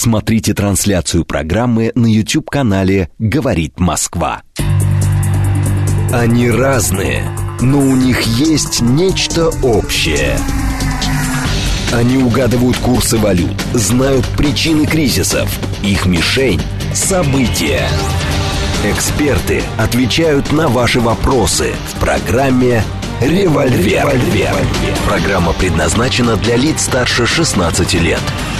Смотрите трансляцию программы на YouTube-канале «Говорит Москва». Они разные, но у них есть нечто общее. Они угадывают курсы валют, знают причины кризисов, их мишень – события. Эксперты отвечают на ваши вопросы в программе «Револьвер». Программа предназначена для лиц старше 16 лет.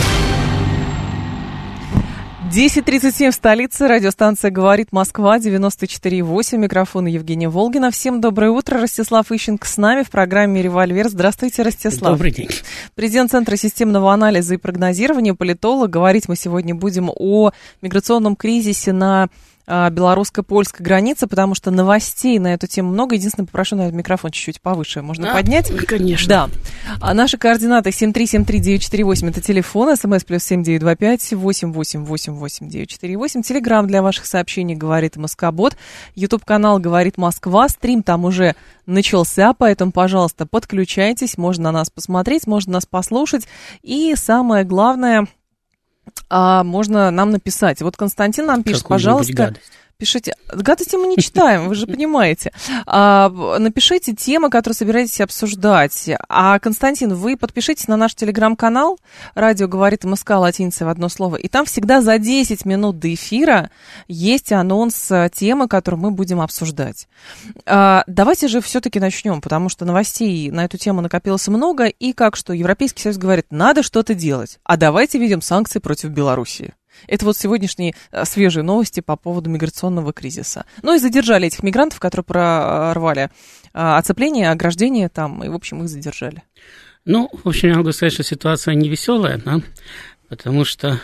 10:37 в столице. Радиостанция «Говорит Москва», 94,8. Микрофон Евгения Волгина. Всем доброе утро. Ростислав Ищенко с нами в программе «Револьвер». Здравствуйте, Ростислав. Добрый день. Президент Центра системного анализа и прогнозирования, политолог. Говорить мы сегодня будем о миграционном кризисе на белорусско-польской границе, потому что новостей на эту тему много. Единственное, попрошу, наверное, микрофон чуть-чуть повыше можно поднять. Конечно. Да. А наши координаты 7373948, это телефон, смс +7 925 888 948. Телеграм для ваших сообщений «Говорит Москобот». Ютуб-канал «Говорит Москва». Стрим там уже начался, поэтому, пожалуйста, подключайтесь. Можно на нас посмотреть, можно нас послушать. И самое главное, можно нам написать. Вот Константин нам пишет, пожалуйста, пишите. Гадости мы не читаем, вы же понимаете. Напишите темы, которые собираетесь обсуждать. А, Константин, вы подпишитесь на наш телеграм-канал «Радио говорит МСК» латиницей в одно слово. И там всегда за 10 минут до эфира есть анонс темы, которую мы будем обсуждать. Давайте же все-таки начнем, потому что новостей на эту тему накопилось много. И как что Европейский Союз говорит, надо что-то делать. А давайте введем санкции против Белоруссии. Это вот сегодняшние свежие новости по поводу миграционного кризиса. Ну и задержали этих мигрантов, которые прорвали оцепление, ограждение там, и, в общем, их задержали. Ну, в общем, я могу сказать, что ситуация невеселая, да, потому что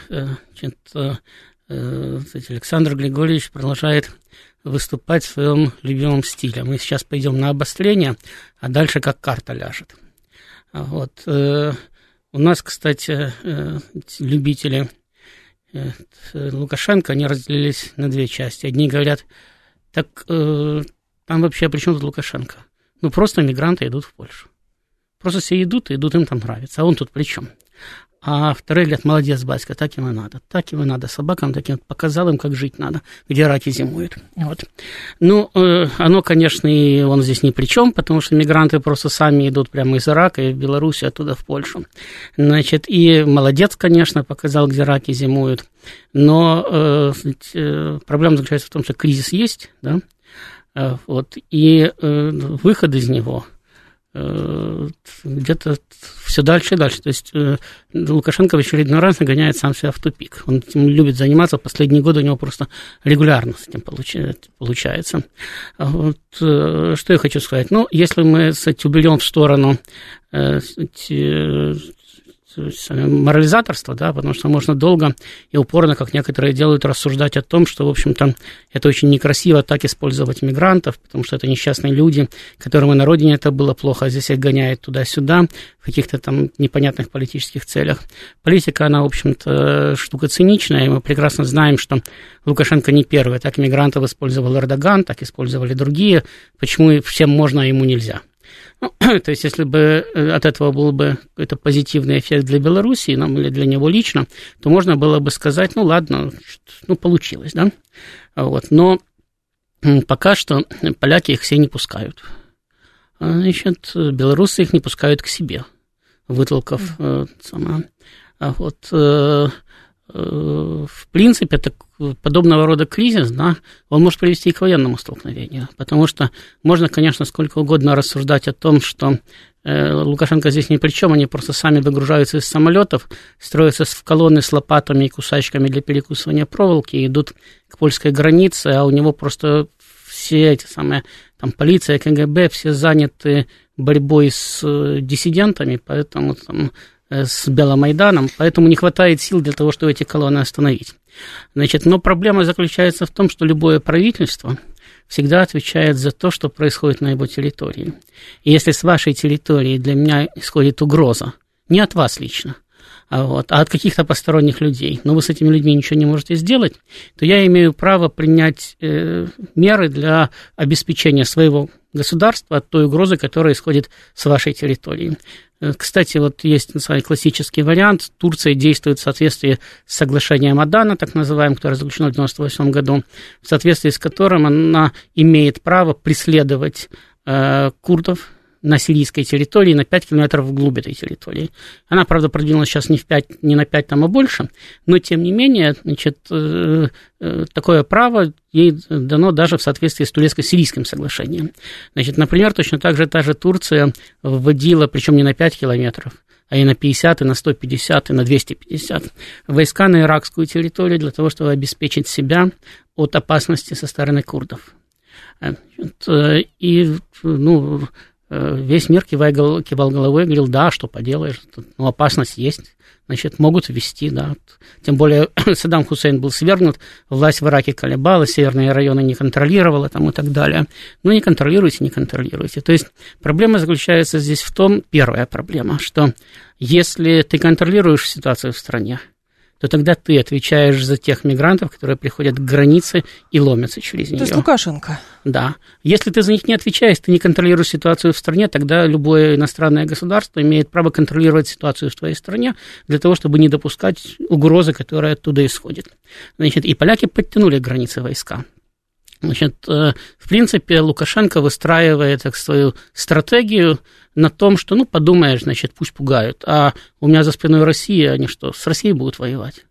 Александр Григорьевич продолжает выступать в своем любимом стиле. Мы сейчас пойдем на обострение, а дальше как карта ляжет. Вот. У нас, кстати, любители Лукашенко, они разделились на две части. Одни говорят, так там вообще при чем тут Лукашенко? Ну, просто мигранты идут в Польшу. Просто все идут, им там нравится, а он тут при чем? А вторые говорят, молодец, батька, так им и надо, собакам таким показал им, как жить надо, где раки зимуют. Вот. Ну, оно, конечно, и он здесь ни при чем, потому что мигранты просто сами идут прямо из Ирака и в Белоруссию, оттуда в Польшу. Значит, и молодец, конечно, показал, где раки зимуют, но проблема заключается в том, что кризис есть, да, вот, и выход из него где-то все дальше и дальше. То есть Лукашенко в очередной раз нагоняет сам себя в тупик. Он этим любит заниматься. В последние годы у него просто регулярно с этим получается. Вот, что я хочу сказать. Ну, если мы, кстати, уберем в сторону морализаторство, да, потому что можно долго и упорно, как некоторые делают, рассуждать о том, что, в общем-то, это очень некрасиво так использовать мигрантов, потому что это несчастные люди, которым и на родине это было плохо, а здесь их гоняют туда-сюда в каких-то там непонятных политических целях. Политика, она, в общем-то, штука циничная, и мы прекрасно знаем, что Лукашенко не первый. Так мигрантов использовал Эрдоган, так использовали другие. Почему всем можно, а ему нельзя? Ну, то есть, если бы от этого был бы какой-то позитивный эффект для Белоруссии, нам или для него лично, то можно было бы сказать, ну, ладно, ну, получилось, да, вот, но пока что поляки их все не пускают, значит, белорусы их не пускают к себе, вытолкав сама, вот, в принципе, это подобного рода кризис, да, он может привести к военному столкновению, потому что можно, конечно, сколько угодно рассуждать о том, что Лукашенко здесь ни при чем, они просто сами выгружаются из самолетов, строятся в колонны с лопатами и кусачками для перекусывания проволоки, и идут к польской границе, а у него просто все эти самые, там, полиция, КГБ, все заняты борьбой с диссидентами, поэтому там с Беломайданом, поэтому не хватает сил для того, чтобы эти колонны остановить. Значит, но проблема заключается в том, что любое правительство всегда отвечает за то, что происходит на его территории. И если с вашей территории для меня исходит угроза, не от вас лично, а от каких-то посторонних людей, но вы с этими людьми ничего не можете сделать, то я имею право принять меры для обеспечения своего государства от той угрозы, которая исходит с вашей территории. Кстати, вот есть классический вариант. Турция действует в соответствии с соглашением Адана, так называемым, которое заключено в 1998 году, в соответствии с которым она имеет право преследовать курдов на сирийской территории на 5 километров вглубь этой территории. Она, правда, продвинулась сейчас не на 5 там, а больше, но, тем не менее, значит, такое право ей дано даже в соответствии с турецко-сирийским соглашением. Значит, например, точно так же та же Турция вводила, причем не на 5 километров, а и на 50, и на 150, и на 250 войска на иракскую территорию для того, чтобы обеспечить себя от опасности со стороны курдов. И, ну, весь мир, кивал головой, говорил, да, что поделаешь, ну, опасность есть, значит, могут ввести, да. Тем более Саддам Хусейн был свергнут, власть в Ираке колебалась, северные районы не контролировала там, и так далее. Ну, не контролируйте. То есть проблема заключается здесь в том, первая проблема, что если ты контролируешь ситуацию в стране, то тогда ты отвечаешь за тех мигрантов, которые приходят к границе и ломятся через нее. То есть Лукашенко. Да. Если ты за них не отвечаешь, ты не контролируешь ситуацию в стране, тогда любое иностранное государство имеет право контролировать ситуацию в твоей стране для того, чтобы не допускать угрозы, которая оттуда исходит. Значит, и поляки подтянули границы войска. Значит, в принципе, Лукашенко выстраивает так, свою стратегию на том, что, ну, подумаешь, значит, пусть пугают, а у меня за спиной Россия, они что, с Россией будут воевать?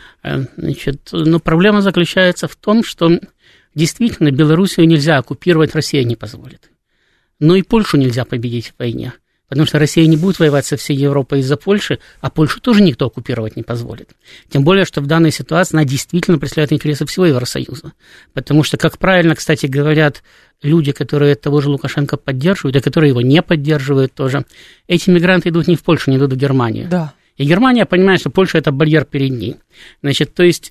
Значит, но проблема заключается в том, что действительно Белоруссию нельзя оккупировать, Россия не позволит. Но и Польшу нельзя победить в войне, потому что Россия не будет воевать со всей Европой из-за Польши, а Польшу тоже никто оккупировать не позволит. Тем более, что в данной ситуации она действительно преследует интересы всего Евросоюза. Потому что, как правильно, кстати, говорят люди, которые того же Лукашенко поддерживают, и которые его не поддерживают тоже, эти мигранты идут не в Польшу, не идут в Германию. Да. И Германия понимает, что Польша – это барьер перед ней. Значит, то есть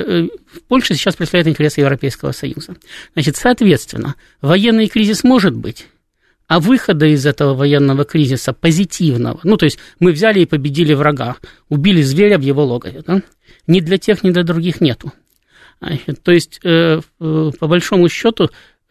Польша сейчас представляет интересы Европейского Союза. Значит, соответственно, военный кризис может быть, а выхода из этого военного кризиса позитивного, ну, то есть мы взяли и победили врага, убили зверя в его логове, да? Ни для тех, ни для других нету. Значит, то есть, по большому счету,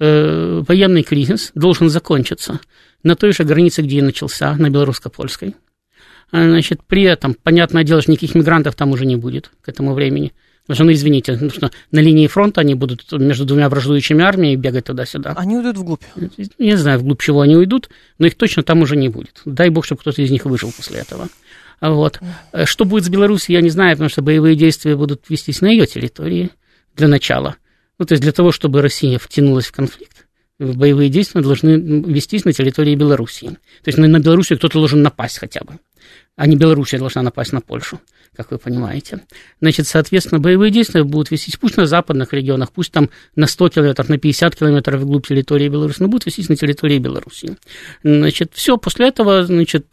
военный кризис должен закончиться на той же границе, где и начался, на белорусско-польской. Значит, при этом, понятное дело, что никаких мигрантов там уже не будет к этому времени. Потому что, ну, извините, что на линии фронта они будут между двумя враждующими армиями бегать туда-сюда. Они уйдут вглубь. Не знаю, вглубь чего они уйдут, но их точно там уже не будет. Дай бог, чтобы кто-то из них выжил после этого. Вот. Что будет с Белоруссией, я не знаю, потому что боевые действия будут вестись на ее территории для начала. Ну, то есть для того, чтобы Россия втянулась в конфликт, боевые действия должны вестись на территории Белоруссии. То есть на Белоруссию кто-то должен напасть хотя бы, а не Белоруссия должна напасть на Польшу, как вы понимаете. Значит, соответственно, боевые действия будут вестись пусть на западных регионах, пусть там на 100 километров, на 50 километров вглубь территории Беларуси, но будут вестись на территории Белоруссии. Значит, все, после этого, значит,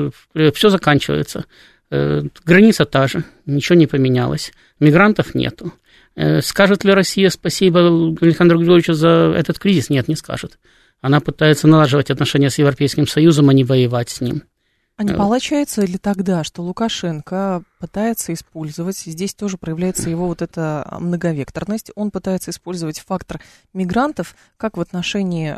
все заканчивается. Граница та же, ничего не поменялось, мигрантов нету. Скажет ли Россия спасибо Александру Григорьевичу за этот кризис? Нет, не скажет. Она пытается налаживать отношения с Европейским Союзом, а не воевать с ним. А не получается ли тогда, что Лукашенко пытается использовать, здесь тоже проявляется его вот эта многовекторность, он пытается использовать фактор мигрантов как в отношении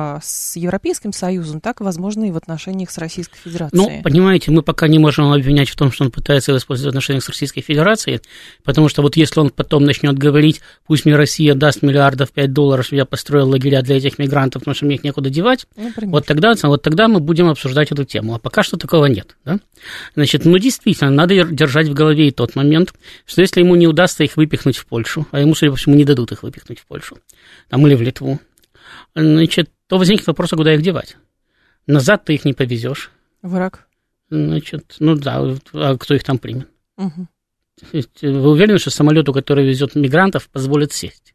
с Европейским Союзом, так, возможно, и в отношениях с Российской Федерацией? Ну, понимаете, мы пока не можем его обвинять в том, что он пытается его использовать в отношениях с Российской Федерацией, потому что вот если он потом начнет говорить, пусть мне Россия даст $5 миллиардов, чтобы я построил лагеря для этих мигрантов, потому что мне их некуда девать, вот тогда мы будем обсуждать эту тему, а пока что такого нет, да? Значит, ну, действительно, надо держать в голове и тот момент, что если ему не удастся их выпихнуть в Польшу, а ему, судя по всему, не дадут их выпихнуть в Польшу, там, или в Литву, значит, то возникнет вопрос, а куда их девать? Назад ты их не повезешь. В Ирак? Значит, ну да, а кто их там примет? Угу. Вы уверены, что самолету, который везет мигрантов, позволят сесть?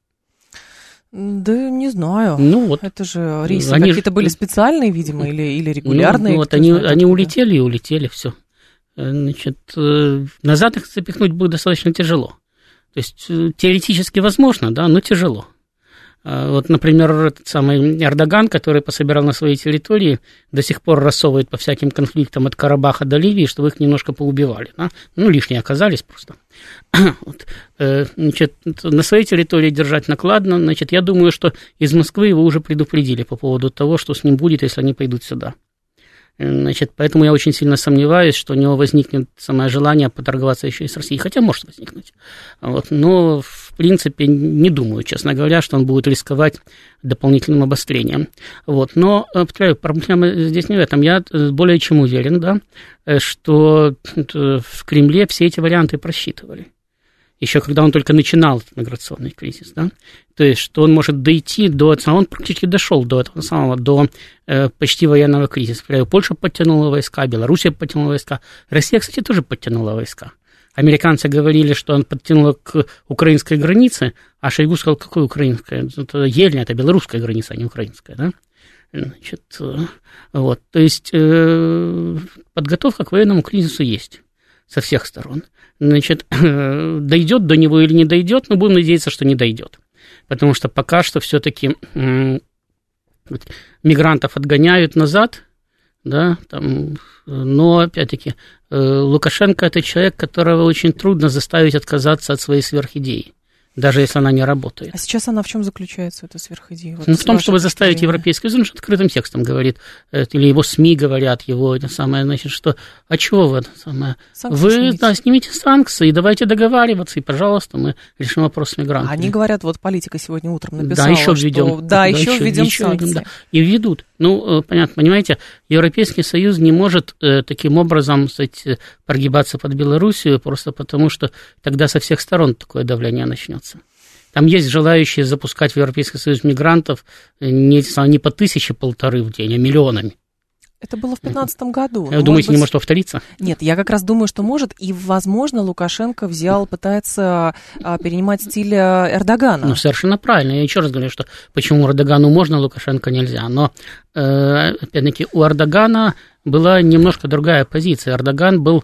Да не знаю. Ну, вот, это же рейсы какие-то были специальные, видимо, или регулярные. Ну, вот они улетели, все. Значит, назад их запихнуть будет достаточно тяжело. То есть теоретически возможно, да, но тяжело. Вот, например, этот самый Эрдоган, который пособирал на своей территории, до сих пор рассовывает по всяким конфликтам от Карабаха до Ливии, чтобы их немножко поубивали. Да? Ну, лишние оказались просто. Вот. Значит, на своей территории держать накладно. Значит, я думаю, что из Москвы его уже предупредили по поводу того, что с ним будет, если они пойдут сюда. Значит, поэтому я очень сильно сомневаюсь, что у него возникнет самое желание поторговаться еще и с Россией, хотя может возникнуть. Вот. Но, в принципе, не думаю, честно говоря, что он будет рисковать дополнительным обострением. Вот. Но, повторяю, проблема здесь не в этом. Я более чем уверен, да, что в Кремле все эти варианты просчитывали. Еще когда он только начинал этот миграционный кризис, да, то есть, что он может дойти до, он практически дошел до этого самого, до почти военного кризиса. Польша подтянула войска, Белоруссия подтянула войска, Россия, кстати, тоже подтянула войска. Американцы говорили, что он подтянул к украинской границе, а Шойгу сказал, какой украинская? Это Ельня, это белорусская граница, а не украинская, да? Значит, вот, то есть, подготовка к военному кризису есть со всех сторон. Значит, дойдет до него или не дойдет, но будем надеяться, что не дойдет. Потому что пока что все-таки мигрантов отгоняют назад, да, там, но опять-таки Лукашенко – это человек, которого очень трудно заставить отказаться от своей сверхидеи, даже если она не работает. А сейчас она в чем заключается, эта сверхидея? Вот в том, чтобы заставить Европейский Союз, открытым текстом говорит, или его СМИ говорят, его это самое, значит, что, а чего вы это самое? Вы, да, снимите санкции, давайте договариваться, и, пожалуйста, мы решим вопрос с мигрантами. Они говорят, вот Политика сегодня утром написала, да, еще введем, что да, еще введем санкции. Да. И введут. Ну, понятно, понимаете, Европейский Союз не может таким образом, кстати, прогибаться под Белоруссию, просто потому что тогда со всех сторон такое давление начнется. Там есть желающие запускать в Европейский Союз мигрантов не по 1000-1,5 в день, а миллионами. Это было в 2015 году. Вы думаете, не может повториться? Нет, я как раз думаю, что может, и, возможно, Лукашенко пытается перенимать стиль Эрдогана. Ну, совершенно правильно. Я еще раз говорю, что почему Эрдогану можно, Лукашенко нельзя. Но, опять-таки, у Эрдогана была немножко другая позиция. Эрдоган был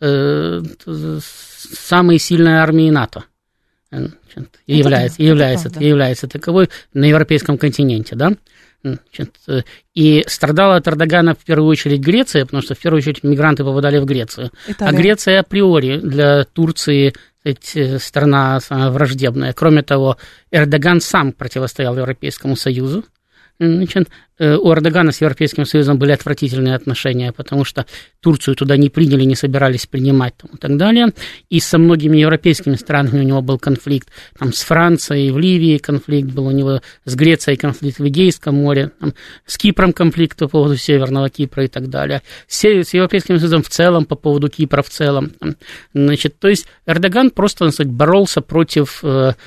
самой сильной армией НАТО. И является таковой на европейском континенте, да? И страдала от Эрдогана в первую очередь Греция, потому что в первую очередь мигранты попадали в Грецию. Италия. А Греция априори для Турции страна враждебная. Кроме того, Эрдоган сам противостоял Европейскому Союзу. Значит, у Эрдогана с Европейским Союзом были отвратительные отношения, потому что Турцию туда не приняли, не собирались принимать там, и так далее. И со многими европейскими странами у него был конфликт. Там, с Францией, в Ливии конфликт был у него, с Грецией конфликт в Эгейском море, там, с Кипром конфликт по поводу Северного Кипра и так далее. С Европейским Союзом в целом, по поводу Кипра в целом. Значит, то есть Эрдоган просто, так сказать, боролся против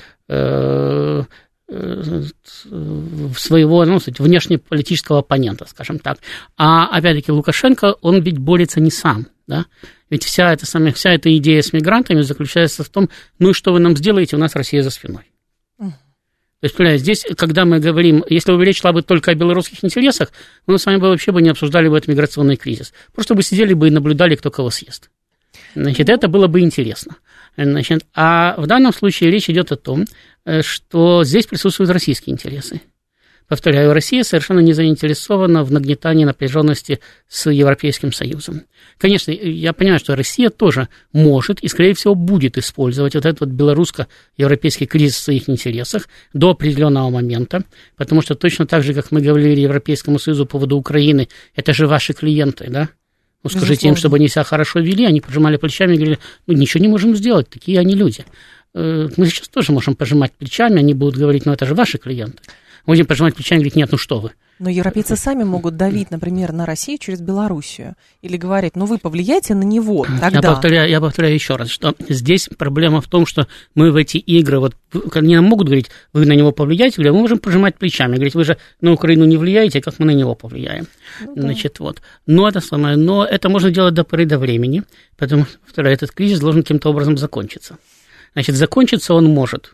своего, внешнеполитического оппонента, скажем так. А, опять-таки, Лукашенко, он ведь борется не сам, да? Ведь вся эта идея с мигрантами заключается в том, ну и что вы нам сделаете, у нас Россия за спиной. То есть, понимаете, здесь, когда мы говорим, если бы речь шла бы только о белорусских интересах, мы с вами вообще не обсуждали бы этот миграционный кризис. Просто бы сидели бы и наблюдали, кто кого съест. Значит, это было бы интересно. Значит, а в данном случае речь идет о том, что здесь присутствуют российские интересы. Повторяю, Россия совершенно не заинтересована в нагнетании напряженности с Европейским Союзом. Конечно, я понимаю, что Россия тоже может и, скорее всего, будет использовать вот этот вот белорусско-европейский кризис в своих интересах до определенного момента, потому что точно так же, как мы говорили Европейскому Союзу по поводу Украины, это же ваши клиенты, да? Ну, скажите им, чтобы они себя хорошо вели, они пожимали плечами и говорили, ну, ничего не можем сделать, такие они люди. Мы сейчас тоже можем пожимать плечами, они будут говорить, ну, это же ваши клиенты. Мы будем пожимать плечами и говорить, нет, ну что вы. Но европейцы сами могут давить, например, на Россию через Белоруссию. Или говорить, ну, вы повлияйте на него тогда. Я повторяю еще раз, что здесь проблема в том, что мы в эти игры, вот, они нам могут говорить, вы на него повлияете, мы можем пожимать плечами, говорить, вы же на Украину не влияете, как мы на него повлияем. Ну, да. Значит, вот. Но это можно делать до поры до времени, потому что этот кризис должен каким-то образом закончиться. Значит, закончиться он может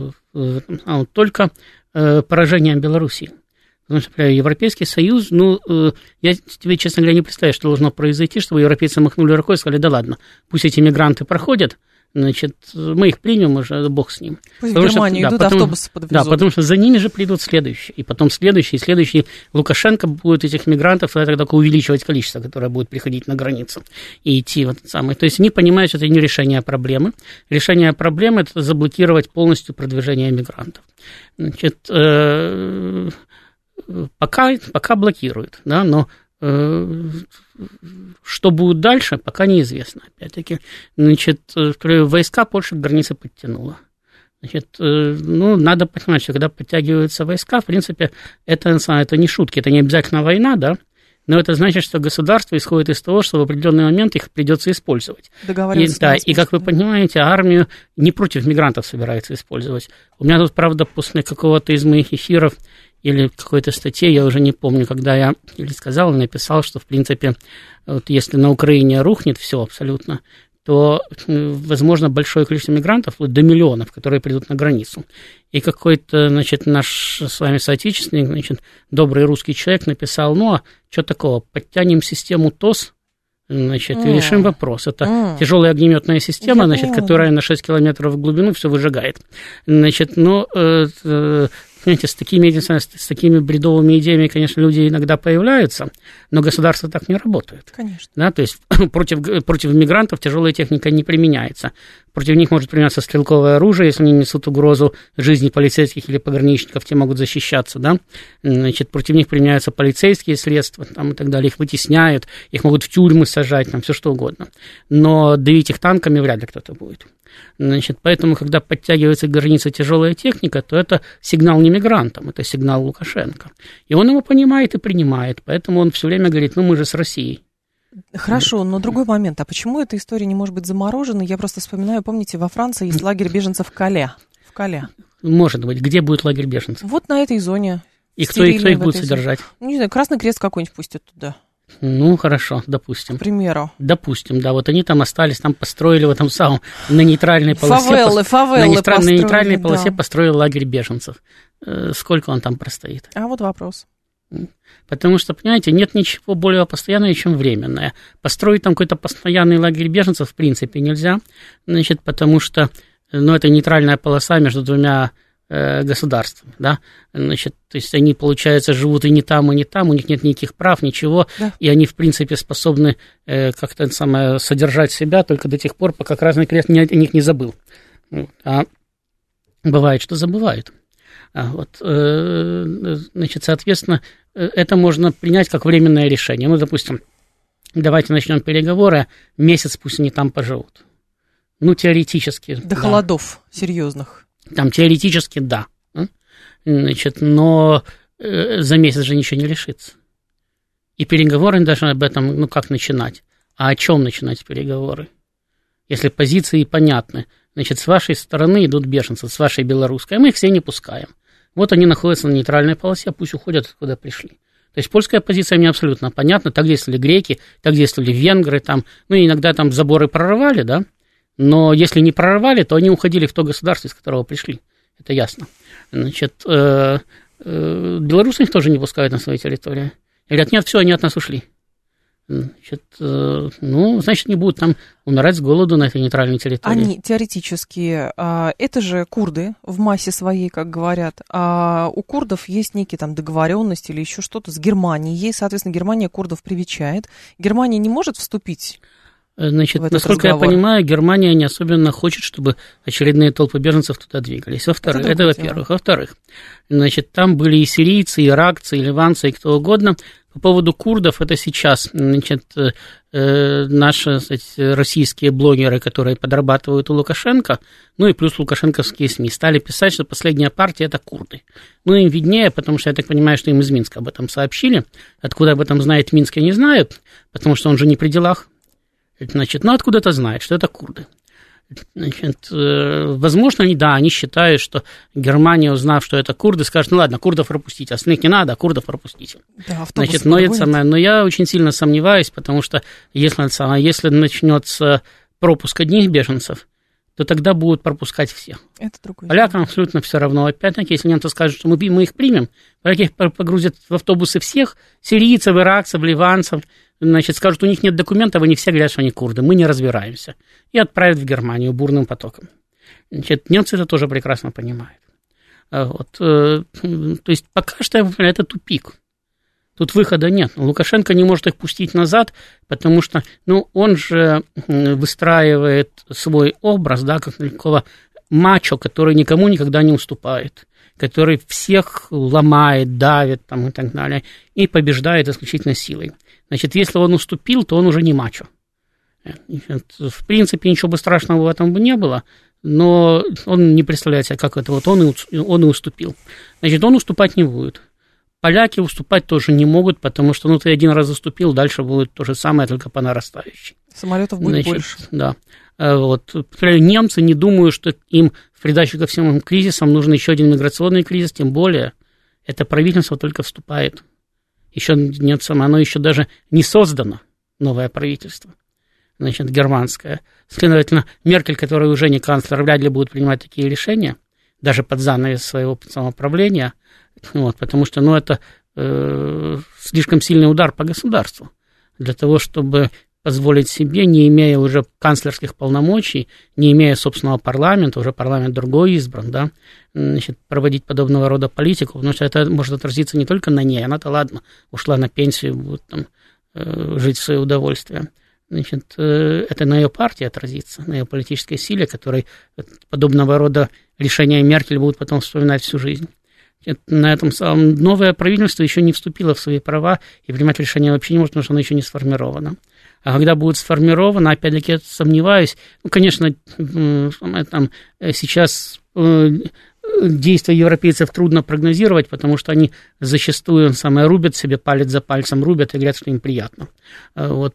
только поражением Белоруссии. Потому что, например, Европейский Союз, я тебе, честно говоря, не представляю, что должно произойти, чтобы европейцы махнули рукой и сказали, да ладно, пусть эти мигранты проходят, значит, мы их примем, уже бог с ним. Пусть в Германию идут, автобусы подвезут. Да, потому что за ними же придут следующие, и потом следующий. Лукашенко будет этих мигрантов тогда увеличивать количество, которое будет приходить на границу и идти в этот самый. То есть они понимают, что это не решение проблемы. Решение проблемы – это заблокировать полностью продвижение мигрантов. Значит, пока блокируют, да, но что будет дальше, пока неизвестно. Опять-таки, значит, войска Польша к границе подтянула. Значит, надо понимать, что когда подтягиваются войска, в принципе, это не шутки, это не обязательно война, да, но это значит, что государство исходит из того, что в определенный момент их придется использовать. И как вы понимаете, армию не против мигрантов собирается использовать. У меня тут, правда, после какого-то из моих эфиров или какой-то статьи, я уже не помню, когда я или сказал, или написал, что, в принципе, вот если на Украине рухнет все абсолютно, то, возможно, большое количество мигрантов, вплоть до миллионов, которые придут на границу. И какой-то, значит, наш с вами соотечественник, значит, добрый русский человек написал, а что такого, подтянем систему ТОС, значит, и решим вопрос. Это тяжелая огнеметная система, значит, которая на 6 километров в глубину все выжигает. Значит, понимаете, с такими бредовыми идеями, конечно, люди иногда появляются, но государство так не работает. Конечно. Да, то есть против мигрантов тяжелая техника не применяется. Против них может применяться стрелковое оружие, если они несут угрозу жизни полицейских или пограничников, те могут защищаться, да. Значит, против них применяются полицейские средства там, и так далее, их вытесняют, их могут в тюрьмы сажать, там, все что угодно. Но давить их танками вряд ли кто-то будет. Значит, поэтому, когда подтягивается к границе тяжелая техника, то это сигнал не мигрантам, это сигнал Лукашенко. И он его понимает и принимает, поэтому он все время говорит, мы же с Россией. Хорошо, но другой момент. А почему эта история не может быть заморожена? Я просто вспоминаю, помните, во Франции есть лагерь беженцев в Кале. Может быть. Где будет лагерь беженцев? Вот на этой зоне. И кто их будет содержать? Не знаю, Красный Крест какой-нибудь пустят туда. Хорошо, допустим. К примеру. Допустим, да, вот они там остались, там построили в этом самом, на нейтральной полосе. Фавелы на нейтральной полосе построили лагерь беженцев. Сколько он там простоит? А вот вопрос. Потому что, понимаете, нет ничего более постоянного, чем временное. Построить там какой-то постоянный лагерь беженцев в принципе нельзя, значит, потому что, это нейтральная полоса между двумя государствами, да, значит, то есть они, получается, живут и не там, у них нет никаких прав, ничего, да. И они, в принципе, способны как-то содержать себя только до тех пор, пока Красный Крест о них не забыл. А бывает, что забывают. Значит, соответственно, это можно принять как временное решение. Допустим, давайте начнем переговоры, месяц пусть они там поживут. Теоретически. До холодов серьезных. Там теоретически да. Значит, но за месяц же ничего не решится. И переговоры даже об этом, как начинать? А о чем начинать переговоры? Если позиции понятны. Значит, с вашей стороны идут беженцы, с вашей белорусской, а мы их все не пускаем. Вот они находятся на нейтральной полосе, пусть уходят, откуда пришли. То есть польская позиция мне абсолютно понятна. Так действовали греки, так действовали венгры. Иногда там заборы прорывали, да? Но если не прорывали, то они уходили в то государство, из которого пришли. Это ясно. Значит, белорусы их тоже не пускают на свою территорию. Говорят, нет, все, они от нас ушли. Значит, значит, не будут там умирать с голоду на этой нейтральной территории. Они теоретически, это же курды в массе своей, как говорят, а у курдов есть некие там договоренности или еще что-то с Германией, соответственно, Германия курдов привечает. Германия не может вступить. Значит, насколько я понимаю, Германия не особенно хочет, чтобы очередные толпы беженцев туда двигались. Во-вторых, это во-первых. Во-вторых, значит, там были и сирийцы, и иракцы, и ливанцы, и кто угодно. По поводу курдов, это сейчас, значит, наши, кстати, российские блогеры, которые подрабатывают у Лукашенко, и плюс лукашенковские СМИ, стали писать, что последняя партия – это курды. Им виднее, потому что я так понимаю, что им из Минска об этом сообщили. Откуда об этом знает Минск, я не знаю, потому что он же не при делах. Значит, откуда-то знает, что это курды. Значит, возможно, они считают, что Германия, узнав, что это курды, скажет, ладно, курдов пропустите, остальных не надо, а курдов пропустите. Да, значит, но я очень сильно сомневаюсь, потому что если начнется пропуск одних беженцев, то тогда будут пропускать всех. Это другой. Полякам абсолютно все равно. Опять-таки, если немцы скажут, что мы их примем, поляки погрузят в автобусы всех, сирийцев, иракцев, ливанцев, значит, скажут, у них нет документов, они все говорят, что они курды, мы не разбираемся. И отправят в Германию бурным потоком. Значит, немцы это тоже прекрасно понимают. То есть пока что это тупик. Тут выхода нет. Лукашенко не может их пустить назад, потому что, он же выстраивает свой образ, да, как такого мачо, который никому никогда не уступает, который всех ломает, давит там, и так далее, и побеждает исключительно силой. Значит, если он уступил, то он уже не мачо. В принципе, ничего бы страшного в этом бы не было, но он не представляет себе, как это вот он и уступил. Значит, он уступать не будет. Поляки уступать тоже не могут, потому что, ну, ты один раз уступил, дальше будет то же самое, только по нарастающей. Самолетов будет больше. Да. Вот. Немцы не думают, что им в придачу ко всем кризисам нужен еще один миграционный кризис, тем более это правительство только вступает. Оно еще даже не создано, новое правительство, значит, германское. Следовательно, Меркель, которая уже не канцлер, вряд ли будет принимать такие решения, даже под занавес своего самоуправления, вот, потому что, ну, это слишком сильный удар по государству для того, чтобы позволить себе, не имея уже канцлерских полномочий, не имея собственного парламента, уже парламент другой избран, да, значит, проводить подобного рода политику, потому что это может отразиться не только на ней, она-то, ладно, ушла на пенсию, будет там жить в свое удовольствие. Значит, это на ее партии отразится, на ее политической силе, которой подобного рода решения Меркель будут потом вспоминать всю жизнь. На этом самом новое правительство еще не вступило в свои права и принимать решения вообще не может, потому что оно еще не сформировано. А когда будет сформировано, опять-таки, я сомневаюсь, ну, конечно, там, сейчас действия европейцев трудно прогнозировать, потому что они зачастую рубят себе палец за пальцем, рубят и говорят, что им приятно. Вот.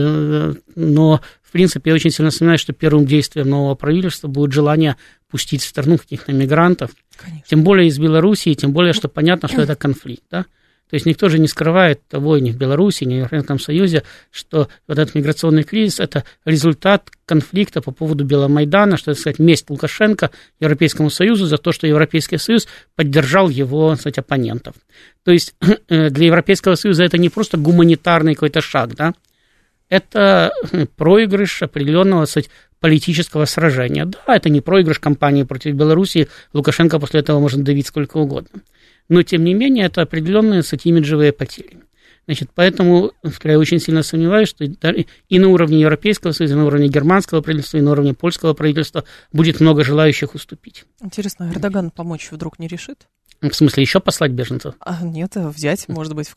Но, в принципе, я очень сильно сомневаюсь, что первым действием нового правительства будет желание пустить в страну каких-то мигрантов, конечно. Тем более из Белоруссии, тем более, что понятно, что это конфликт, да? То есть никто же не скрывает того, ни в Беларуси, ни в Европейском Союзе, что вот этот миграционный кризис – это результат конфликта по поводу Беломайдана, что, так сказать, месть Лукашенко Европейскому Союзу за то, что Европейский Союз поддержал его, так сказать, оппонентов. То есть для Европейского Союза это не просто гуманитарный какой-то шаг, да? Это проигрыш определенного, так сказать, политического сражения. Да, это не проигрыш кампании против Белоруссии, Лукашенко после этого может давить сколько угодно. Но, тем не менее, это определенные, кстати, имиджевые потери. Значит, поэтому я очень сильно сомневаюсь, что и на уровне Европейского Союза, и на уровне германского правительства, и на уровне польского правительства будет много желающих уступить. Интересно, Эрдоган помочь вдруг не решит? В смысле, еще послать беженцев? Нет, взять, может быть,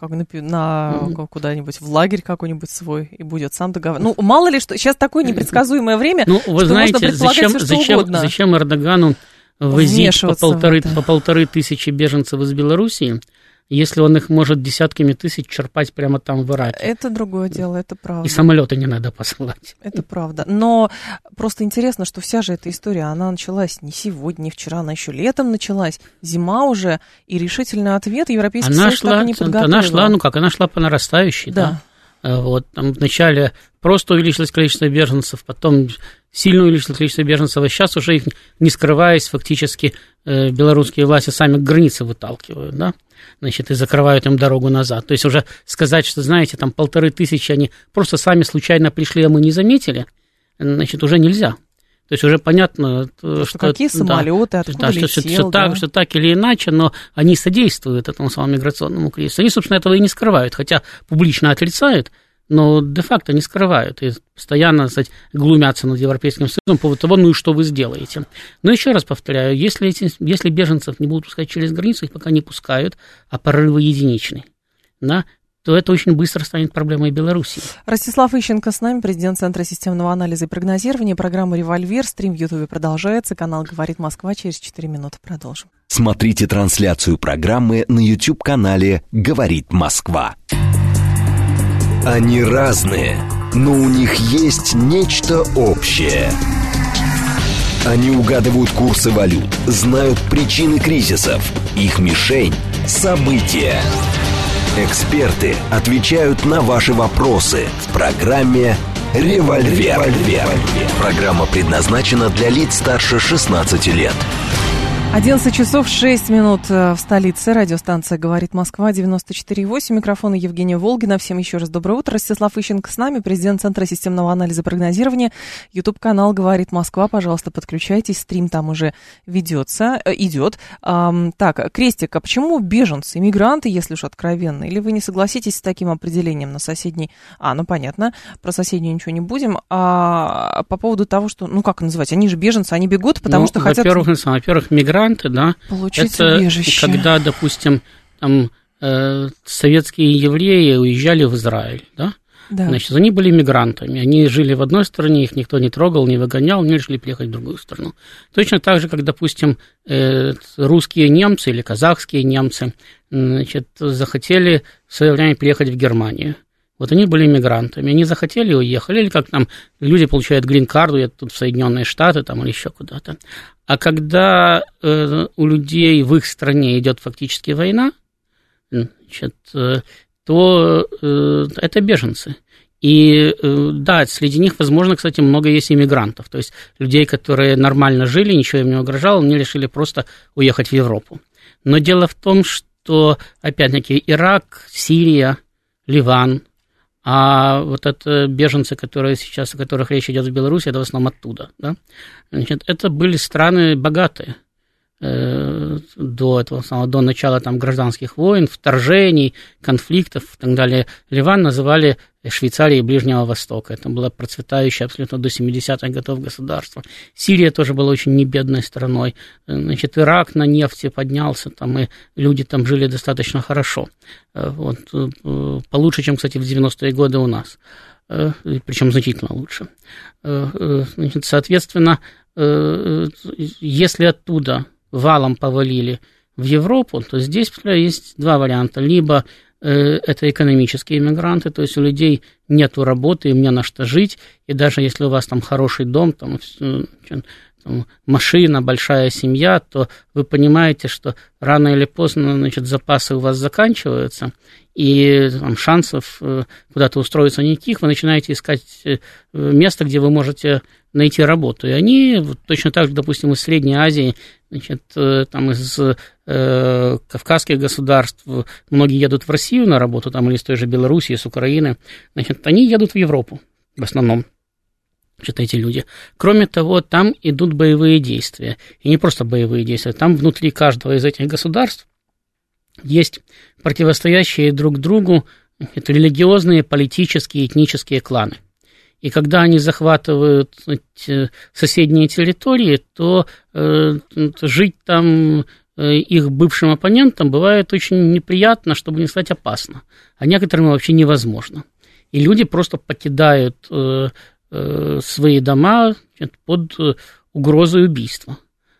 куда-нибудь в лагерь какой-нибудь свой и будет сам договариваться. Ну, мало ли, что сейчас такое непредсказуемое время, ну, вы что знаете, можно предполагать все, что угодно. Зачем Эрдогану возить по 1500 беженцев из Белоруссии, если он их может десятками тысяч черпать прямо там в Ираке? Это другое дело, это правда. И самолеты не надо посылать. Это правда. Но просто интересно, что вся же эта история, она началась не сегодня, не вчера, она еще летом началась. Зима уже, и решительный ответ Европейский Союз так и не подготовил. Она шла по нарастающей, да. Вот, там вначале просто увеличилось количество беженцев, потом сильно увеличилось количество беженцев, а сейчас уже их, не скрываясь, фактически белорусские власти сами к границе выталкивают, да, значит, и закрывают им дорогу назад. То есть уже сказать, что, знаете, там 1500 они просто сами случайно пришли, а мы не заметили, значит, уже нельзя. То есть уже понятно, что какие самолеты, откуда летел, что так или иначе, но они содействуют этому самому миграционному кризису. Они, собственно, этого и не скрывают, хотя публично отрицают, но де-факто не скрывают и постоянно, так сказать, глумятся над Европейским Союзом по поводу того, ну и что вы сделаете. Но еще раз повторяю, если беженцев не будут пускать через границу, их пока не пускают, а прорывы единичны, да, то это очень быстро станет проблемой Беларуси. Ростислав Ищенко с нами, президент Центра системного анализа и прогнозирования. Программа «Револьвер». Стрим в Ютубе продолжается. Канал «Говорит Москва». Через 4 минуты продолжим. Смотрите трансляцию программы на YouTube-канале «Говорит Москва». Они разные, но у них есть нечто общее. Они угадывают курсы валют, знают причины кризисов, их мишень – события. Эксперты отвечают на ваши вопросы в программе «Револьвер». Программа предназначена для лиц старше 16 лет. 11 часов 6 минут в столице. Радиостанция «Говорит Москва», 94,8. Микрофон Евгения Волгина. Всем еще раз доброе утро. Ростислав Ищенко с нами, президент Центра системного анализа и прогнозирования. YouTube-канал «Говорит Москва». Пожалуйста, подключайтесь. Стрим там уже идет. Так, Крестик, а почему беженцы, иммигранты, если уж откровенно? Или вы не согласитесь с таким определением на соседней... ну понятно, про соседнюю ничего не будем. А по поводу того, что, как называть, они же беженцы, они бегут, потому что хотят... Во-первых, мигранты мигранты, да, получить это убежище. Когда, допустим, там советские евреи уезжали в Израиль, да? Да. Значит, они были мигрантами, они жили в одной стране, их никто не трогал, не выгонял, они решили приехать в другую страну. Точно так же, как, допустим, русские немцы или казахские немцы, значит, захотели в свое время приехать в Германию. Вот они были мигрантами, они захотели, уехали, или как там люди получают грин-карду, едут тут в Соединенные Штаты там, или еще куда-то. А когда у людей в их стране идет фактически война, значит, то это беженцы. И да, среди них, возможно, кстати, много есть иммигрантов, то есть людей, которые нормально жили, ничего им не угрожало, они решили просто уехать в Европу. Но дело в том, что, опять-таки, Ирак, Сирия, Ливан, а вот это беженцы, которые сейчас, о которых речь идет в Беларуси, это в основном оттуда, да? Значит, это были страны богатые. До этого самого, до начала там гражданских войн, вторжений, конфликтов и так далее. Ливан называли Швейцарией Ближнего Востока. Это было процветающее абсолютно до 70-х годов государство. Сирия тоже была очень небедной страной. Значит, Ирак на нефти поднялся, там, и люди там жили достаточно хорошо. Вот, получше, чем, кстати, в 90-е годы у нас. Причем значительно лучше. Значит, соответственно, если оттуда валом повалили в Европу, то здесь есть два варианта. Либо это экономические иммигранты, то есть у людей нет работы, им не на что жить, и даже если у вас там хороший дом, там машина, большая семья, то вы понимаете, что рано или поздно, значит, запасы у вас заканчиваются, и там, шансов куда-то устроиться никаких, вы начинаете искать место, где вы можете найти работу. И они точно так же, допустим, из Средней Азии, значит, там из кавказских государств, многие едут в Россию на работу, там, или из той же Белоруссии, с Украины, значит, они едут в Европу в основном. Эти люди. Кроме того, там идут боевые действия. И не просто боевые действия. Там внутри каждого из этих государств есть противостоящие друг другу религиозные, политические, этнические кланы. И когда они захватывают соседние территории, то жить там их бывшим оппонентам бывает очень неприятно, чтобы не сказать опасно. А некоторым вообще невозможно. И люди просто покидают свои дома под угрозой убийства.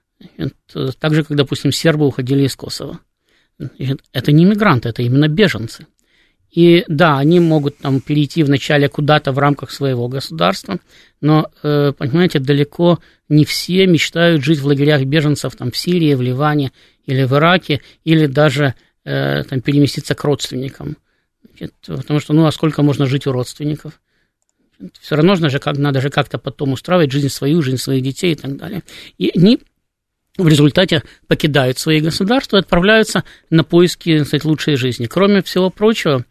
Так же, как, допустим, сербы уходили из Косово. Это не мигранты, это именно беженцы. И да, они могут там перейти вначале куда-то в рамках своего государства, но, понимаете, далеко не все мечтают жить в лагерях беженцев там, в Сирии, в Ливане или в Ираке, или даже там, переместиться к родственникам. Потому что, а сколько можно жить у родственников? Все равно надо же как-то потом устраивать жизнь свою, жизнь своих детей и так далее. И они в результате покидают свои государства и отправляются на поиски, так сказать, лучшей жизни. Кроме всего прочего,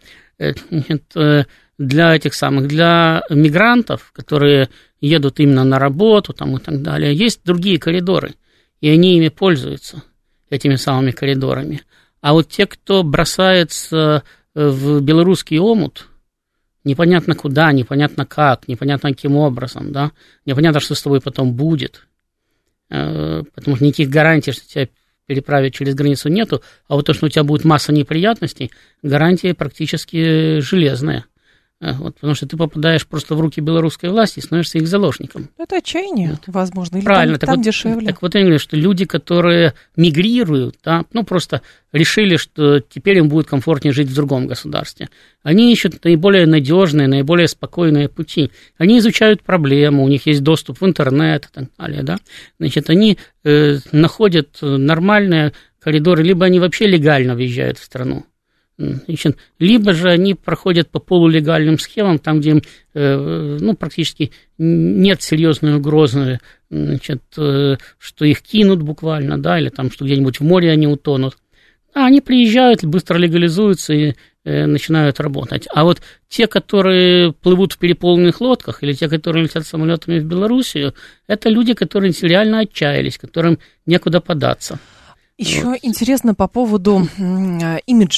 для мигрантов, которые едут именно на работу там, и так далее, есть другие коридоры, и они ими пользуются, этими самыми коридорами. А вот те, кто бросается в белорусский омут, непонятно куда, непонятно как, непонятно каким образом, да, непонятно, что с тобой потом будет, потому что никаких гарантий, что тебя переправят через границу нету, а вот то, что у тебя будет масса неприятностей, гарантия практически железная. Вот, потому что ты попадаешь просто в руки белорусской власти и становишься их заложником. Это отчаяние, вот. Возможно, или правильно, там дешевле. Так вот я говорю, что люди, которые мигрируют, да, просто решили, что теперь им будет комфортнее жить в другом государстве. Они ищут наиболее надежные, наиболее спокойные пути. Они изучают проблему, у них есть доступ в интернет и так далее. Да? Значит, они находят нормальные коридоры, либо они вообще легально въезжают в страну. Значит, либо же они проходят по полулегальным схемам, там, где им практически нет серьезной угрозы, значит, что их кинут буквально, да, или там, что где-нибудь в море они утонут. А они приезжают, быстро легализуются и начинают работать. А вот те, которые плывут в переполненных лодках, или те, которые летят самолетами в Белоруссию, это люди, которые реально отчаялись, которым некуда податься. Еще интересно по поводу имиджа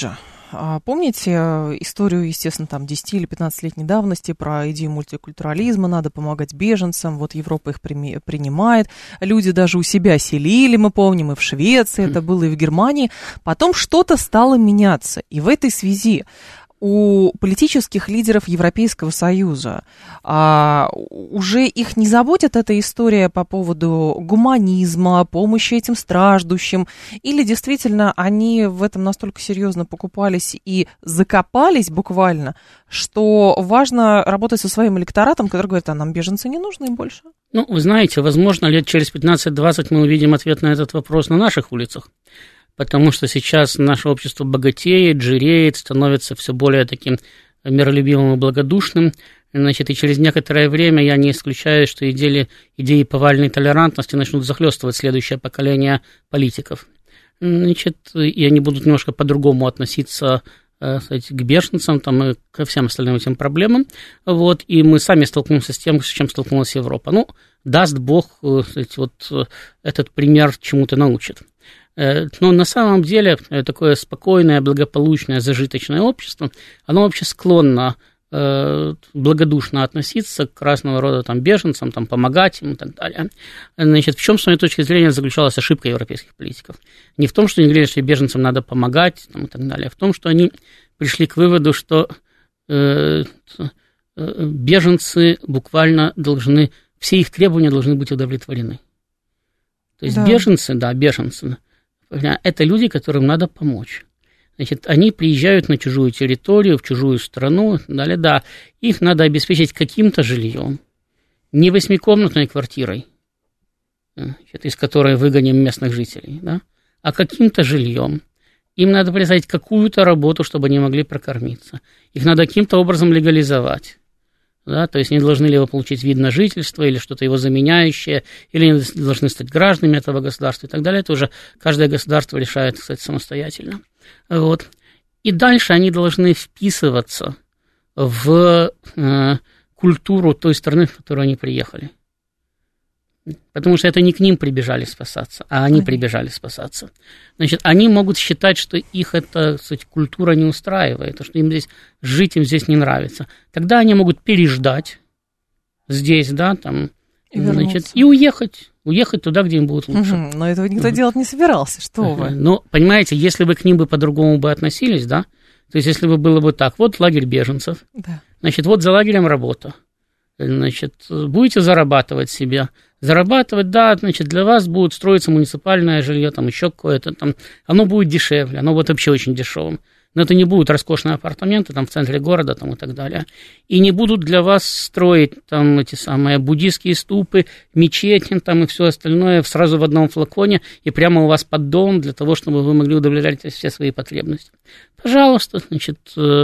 помните историю, естественно, там 10 или 15-летней давности про идею мультикультурализма, надо помогать беженцам, вот Европа их принимает, люди даже у себя селили, мы помним, и в Швеции это было, и в Германии. Потом что-то стало меняться, и в этой связи у политических лидеров Европейского Союза уже их не заботит эта история по поводу гуманизма, помощи этим страждущим, или действительно они в этом настолько серьезно покупались и закопались буквально, что важно работать со своим электоратом, который говорит, а нам беженцы не нужны больше? Ну, вы знаете, возможно, лет через 15-20 мы увидим ответ на этот вопрос на наших улицах. Потому что сейчас наше общество богатеет, жиреет, становится все более таким миролюбивым и благодушным. Значит, и через некоторое время я не исключаю, что идеи повальной толерантности начнут захлестывать следующее поколение политиков. Значит, и они будут немножко по-другому относиться к беженцам там, и ко всем остальным этим проблемам. Вот, и мы сами столкнемся с тем, с чем столкнулась Европа. Ну, даст Бог, вот этот пример чему-то научит. Но на самом деле такое спокойное, благополучное, зажиточное общество, оно вообще склонно благодушно относиться к разного рода там, беженцам, там, помогать им и так далее. Значит, в чем, с моей точки зрения, заключалась ошибка европейских политиков? Не в том, что они говорили, что беженцам надо помогать там, и так далее, а в том, что они пришли к выводу, что беженцы буквально должны, все их требования должны быть удовлетворены. То есть беженцы, это люди, которым надо помочь. Значит, они приезжают на чужую территорию, в чужую страну, далее, да, их надо обеспечить каким-то жильем, не 8-комнатной квартирой, значит, из которой выгоним местных жителей, да, а каким-то жильем. Им надо предоставить какую-то работу, чтобы они могли прокормиться. Их надо каким-то образом легализовать. Да, то есть они должны либо получить вид на жительство, или что-то его заменяющее, или они должны стать гражданами этого государства и так далее. Это уже каждое государство решает, кстати, самостоятельно. Вот. И дальше они должны вписываться в культуру той страны, в которую они приехали. Потому что это не к ним прибежали спасаться, а они прибежали спасаться. Значит, они могут считать, что их эта, кстати, культура не устраивает, что им здесь жить, им здесь не нравится. Тогда они могут переждать здесь, да, там, значит, и уехать туда, где им будет лучше. Но этого никто делать не собирался, что вы. Ну, понимаете, если бы к ним бы по-другому бы относились, да, то есть если бы было бы так, вот лагерь беженцев, значит, вот за лагерем работа. Значит, будете зарабатывать себе. Зарабатывать, да, значит, для вас будет строиться муниципальное жилье, там еще какое-то, там, оно будет дешевле, оно будет вообще очень дешевым. Но это не будут роскошные апартаменты там в центре города там, и так далее. И не будут для вас строить там эти самые буддийские ступы, мечети там, и все остальное сразу в одном флаконе и прямо у вас под дом для того, чтобы вы могли удовлетворять все свои потребности. Пожалуйста, значит,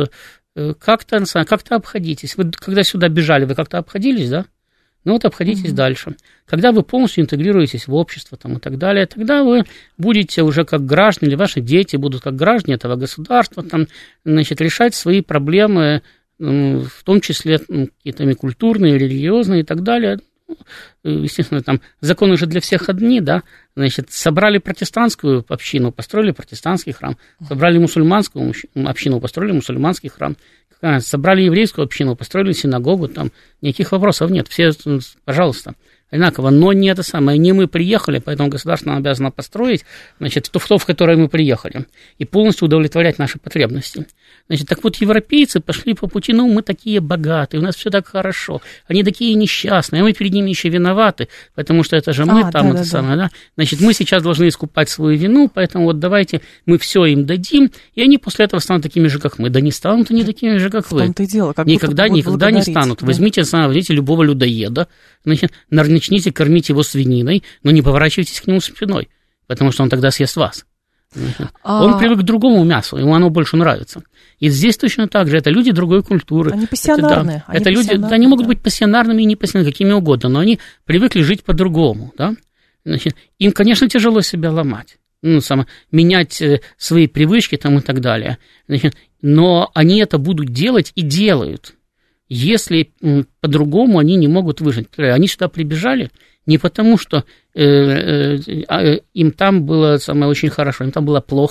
как-то обходитесь. Вы когда сюда бежали, вы как-то обходились, да? Ну вот обходитесь дальше. Когда вы полностью интегрируетесь в общество там, и так далее, тогда вы будете уже как граждане, или ваши дети будут как граждане этого государства, там, значит, решать свои проблемы, в том числе какие-то культурные, религиозные и так далее. Естественно, там законы же для всех одни, да, значит, собрали протестантскую общину, построили протестантский храм, собрали мусульманскую общину, построили мусульманский храм, собрали еврейскую общину, построили синагогу, там никаких вопросов нет, все, пожалуйста, одинаково, но не это самое, не мы приехали, поэтому государство нам обязано построить, значит, то, в которое мы приехали, и полностью удовлетворять наши потребности. Значит, так вот, европейцы пошли по пути, ну, мы такие богатые, у нас все так хорошо, они такие несчастные, а мы перед ними еще виноваты, потому что это же мы там, это самое, да, значит, мы сейчас должны искупать свою вину, поэтому вот давайте мы все им дадим, и они после этого станут такими же, как мы. Да не станут они такими же, как вы. Дело, как никогда не станут. Да? Возьмите любого людоеда, значит, начните кормить его свининой, но не поворачивайтесь к нему спиной, потому что он тогда съест вас. Он привык к другому мясу, ему оно больше нравится. И здесь точно так же, это люди другой культуры. Они пассионарные. Это люди, они могут быть пассионарными и не пассионарными, какими угодно, но они привыкли жить по-другому. Да? Значит, им, конечно, тяжело себя ломать, менять свои привычки там, и так далее. Значит, но они это будут делать и делают, если по-другому они не могут выжить. Они сюда прибежали не потому, что им там было очень хорошо, им там было плохо,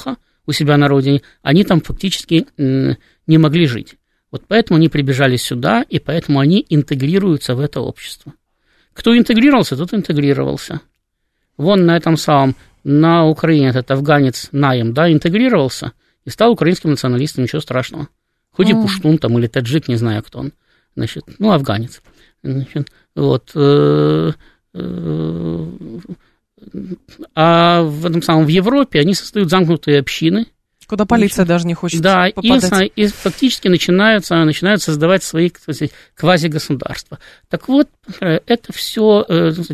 у себя на родине, они там фактически не могли жить. Вот поэтому они прибежали сюда, и поэтому они интегрируются в это общество. Кто интегрировался, тот интегрировался. Вон на этом самом, на Украине этот афганец Наем, да, интегрировался и стал украинским националистом, ничего страшного. Хоть и пуштун там, или таджик, не знаю, кто он, значит, ну, афганец. Значит, вот. А в этом самом, в Европе они создают замкнутые общины. Куда полиция даже не хочет попадать. Да, и фактически начинают создавать свои, кстати, квазигосударства. Так вот, это все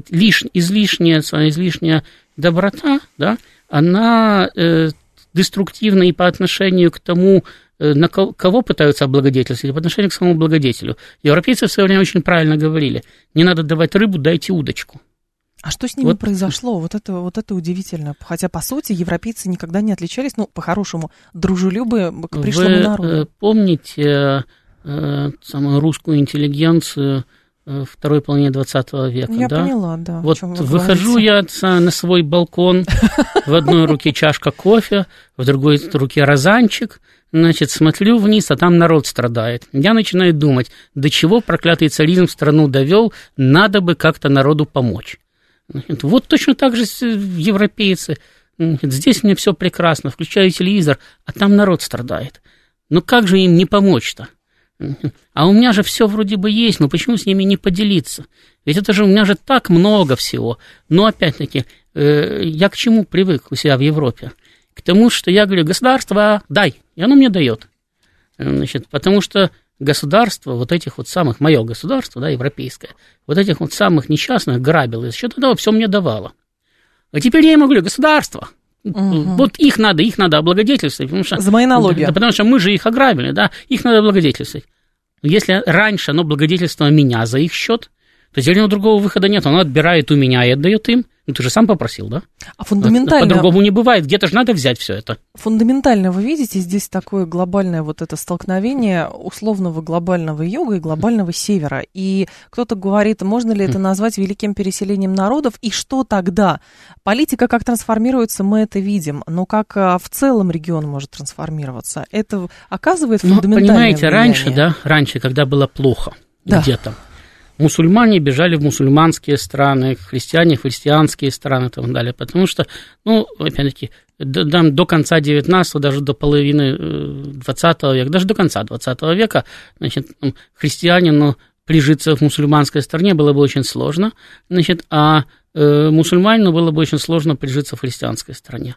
излишняя доброта, да, она деструктивна и по отношению к тому, на кого пытаются облагодетельствовать, и по отношению к самому благодетелю. Европейцы в свое время очень правильно говорили: не надо давать рыбу, дайте удочку. А что с ними произошло? Вот это удивительно. Хотя, по сути, европейцы никогда не отличались, ну, по-хорошему, дружелюбием к пришлому народу. Вы помните самую русскую интеллигенцию второй половины 20 века? Я поняла, да. Вот выхожу я на свой балкон, в одной руке чашка кофе, в другой руке розанчик, значит, смотрю вниз, а там народ страдает. Я начинаю думать, до чего проклятый царизм страну довел, надо бы как-то народу помочь. Вот точно так же европейцы. Здесь мне все прекрасно, включаю телевизор, а там народ страдает. Ну как же им не помочь-то? А у меня же все вроде бы есть, но почему с ними не поделиться? Ведь это же у меня же так много всего. Но опять-таки, я к чему привык у себя в Европе? К тому, что я говорю: государство, дай, и оно мне дает. Значит, потому что государство, вот этих вот самых, мое государство, да, европейское, вот этих вот самых несчастных грабило, и за счет этого все мне давало. А теперь я ему говорю: государство, вот их надо облагодетельствовать. Потому что, за мои налоги. Да, потому что мы же их ограбили, да, их надо облагодетельствовать. Но если раньше оно благодетельствовало меня за их счет, то теперь у него другого выхода нет, оно отбирает у меня и отдает им. Ну, ты же сам попросил, да? А фундаментально... По-другому не бывает, где-то же надо взять все это. Фундаментально вы видите здесь такое глобальное вот это столкновение условного глобального юга и глобального севера. И кто-то говорит, можно ли это назвать великим переселением народов, и что тогда? Политика как трансформируется, мы это видим, но как в целом регион может трансформироваться? Это оказывает фундаментальное влияние. Раньше, когда было плохо где-то, мусульмане бежали в мусульманские страны, христиане в христианские страны и так далее, потому что, ну, опять-таки, до конца 19-го, даже до половины 20 века, даже до конца 20 века, значит, христианину прижиться в мусульманской стране было бы очень сложно, значит, а мусульманину было бы очень сложно прижиться в христианской стране.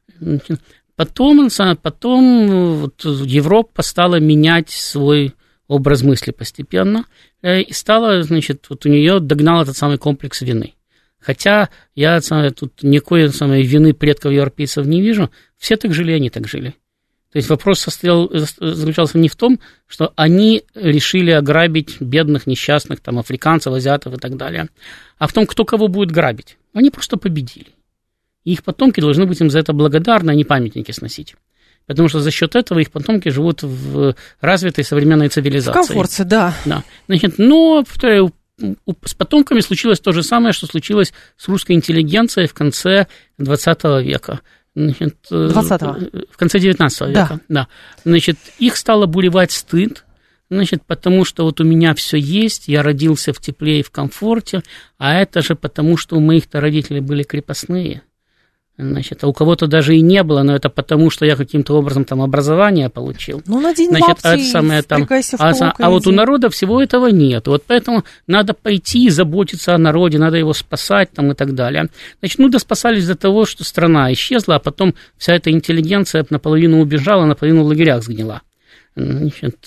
Потом вот, Европа стала менять свой образ мысли постепенно, и стало, значит, вот у нее догнал этот самый комплекс вины. Хотя я тут никакой самой вины предков европейцев не вижу, все так жили, они так жили. То есть вопрос заключался не в том, что они решили ограбить бедных, несчастных, там, африканцев, азиатов и так далее, а в том, кто кого будет грабить. Они просто победили. И их потомки должны быть им за это благодарны, а не памятники сносить. Потому что за счет этого их потомки живут в развитой современной цивилизации. В комфорте, да. Значит, но с потомками случилось то же самое, что случилось с русской интеллигенцией в конце 20 века. Значит, 20-го. В конце 19 века. Да. Значит, их стало буревать стыд, значит, потому что вот у меня все есть, я родился в тепле и в комфорте, а это же потому, что у моих-то родителей были крепостные. Значит, а у кого-то даже и не было, но это потому, что я каким-то образом там образование получил. Ну, надень лапти, а вот у народа всего этого нет. Вот поэтому надо пойти заботиться о народе, надо его спасать там и так далее. Значит, спасались из-за того, что страна исчезла, а потом вся эта интеллигенция наполовину убежала, наполовину в лагерях сгнила. Значит,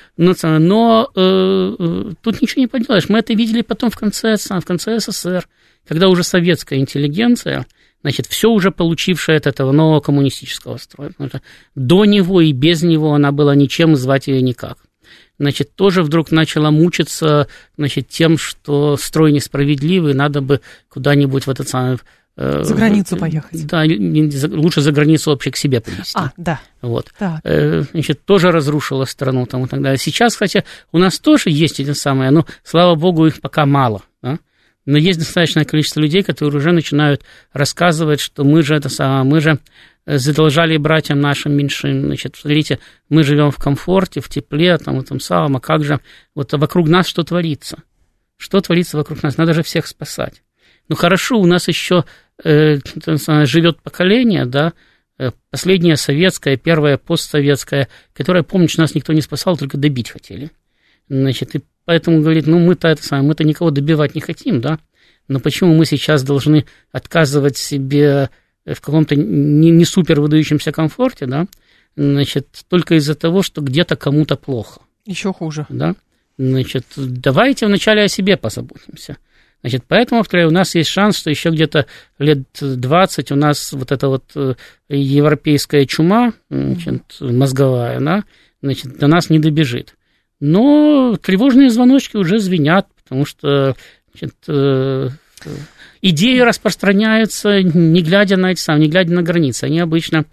но тут ничего не поделаешь. Мы это видели потом в конце СССР, когда уже советская интеллигенция, значит, все уже получившее от этого нового коммунистического строя. Потому что до него и без него она была ничем, звать ее никак. Значит, тоже вдруг начала мучиться, значит, тем, что строй несправедливый, надо бы куда-нибудь в этот самый... За границу поехать. Да, лучше за границу вообще к себе привезти. Да. Вот. Значит, тоже разрушила страну там и так далее. Сейчас, кстати, у нас тоже есть эти самые, но, слава богу, их пока мало, да? Но есть достаточное количество людей, которые уже начинают рассказывать, что мы же задолжали братьям нашим меньшим. Значит, смотрите, мы живем в комфорте, в тепле, там, в этом самом, а как же вот вокруг нас что творится? Что творится вокруг нас? Надо же всех спасать. Ну, хорошо, у нас еще живет поколение, да, последнее советское, первое постсоветское, которое, помнишь, нас никто не спасал, только добить хотели. Значит, и поэтому говорит, ну, мы-то никого добивать не хотим, да, но почему мы сейчас должны отказывать себе в каком-то не супер выдающемся комфорте, да, значит, только из-за того, что где-то кому-то плохо. Еще хуже. Да, значит, давайте вначале о себе позаботимся. Значит, поэтому, повторяю, у нас есть шанс, что еще где-то лет 20 у нас вот эта вот европейская чума, значит, мозговая, да, значит, до нас не добежит. Но тревожные звоночки уже звенят, потому что, значит, идеи распространяться, не глядя на не глядя на границы. Они обычно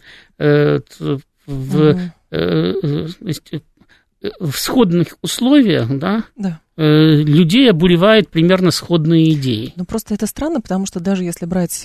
в сходных условиях, да. Людей обуревает примерно сходные идеи. Ну, просто это странно, потому что даже если брать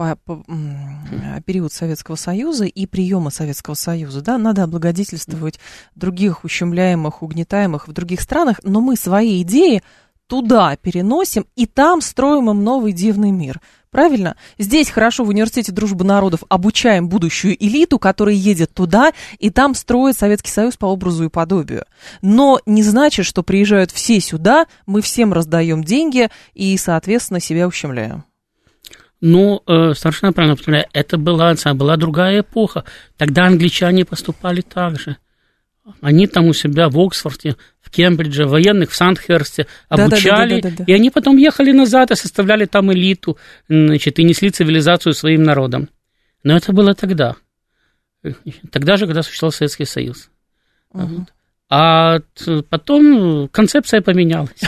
период Советского Союза и приемы Советского Союза, да, надо облагодетельствовать других ущемляемых, угнетаемых в других странах, но мы свои идеи туда переносим и там строим им новый дивный мир. Правильно? Здесь хорошо в университете дружбы народов обучаем будущую элиту, которая едет туда и там строит Советский Союз по образу и подобию. Но не значит, что приезжают все сюда, мы всем раздаем деньги и, соответственно, себя ущемляем. Ну, совершенно правильно повторяю, это была другая эпоха. Тогда англичане поступали так же. Они там у себя в Оксфорде, в Кембридже, военных в Сандхерсте обучали, да. И они потом ехали назад и составляли там элиту, значит, и несли цивилизацию своим народам. Но это было тогда же, когда существовал Советский Союз. Угу. А потом концепция поменялась.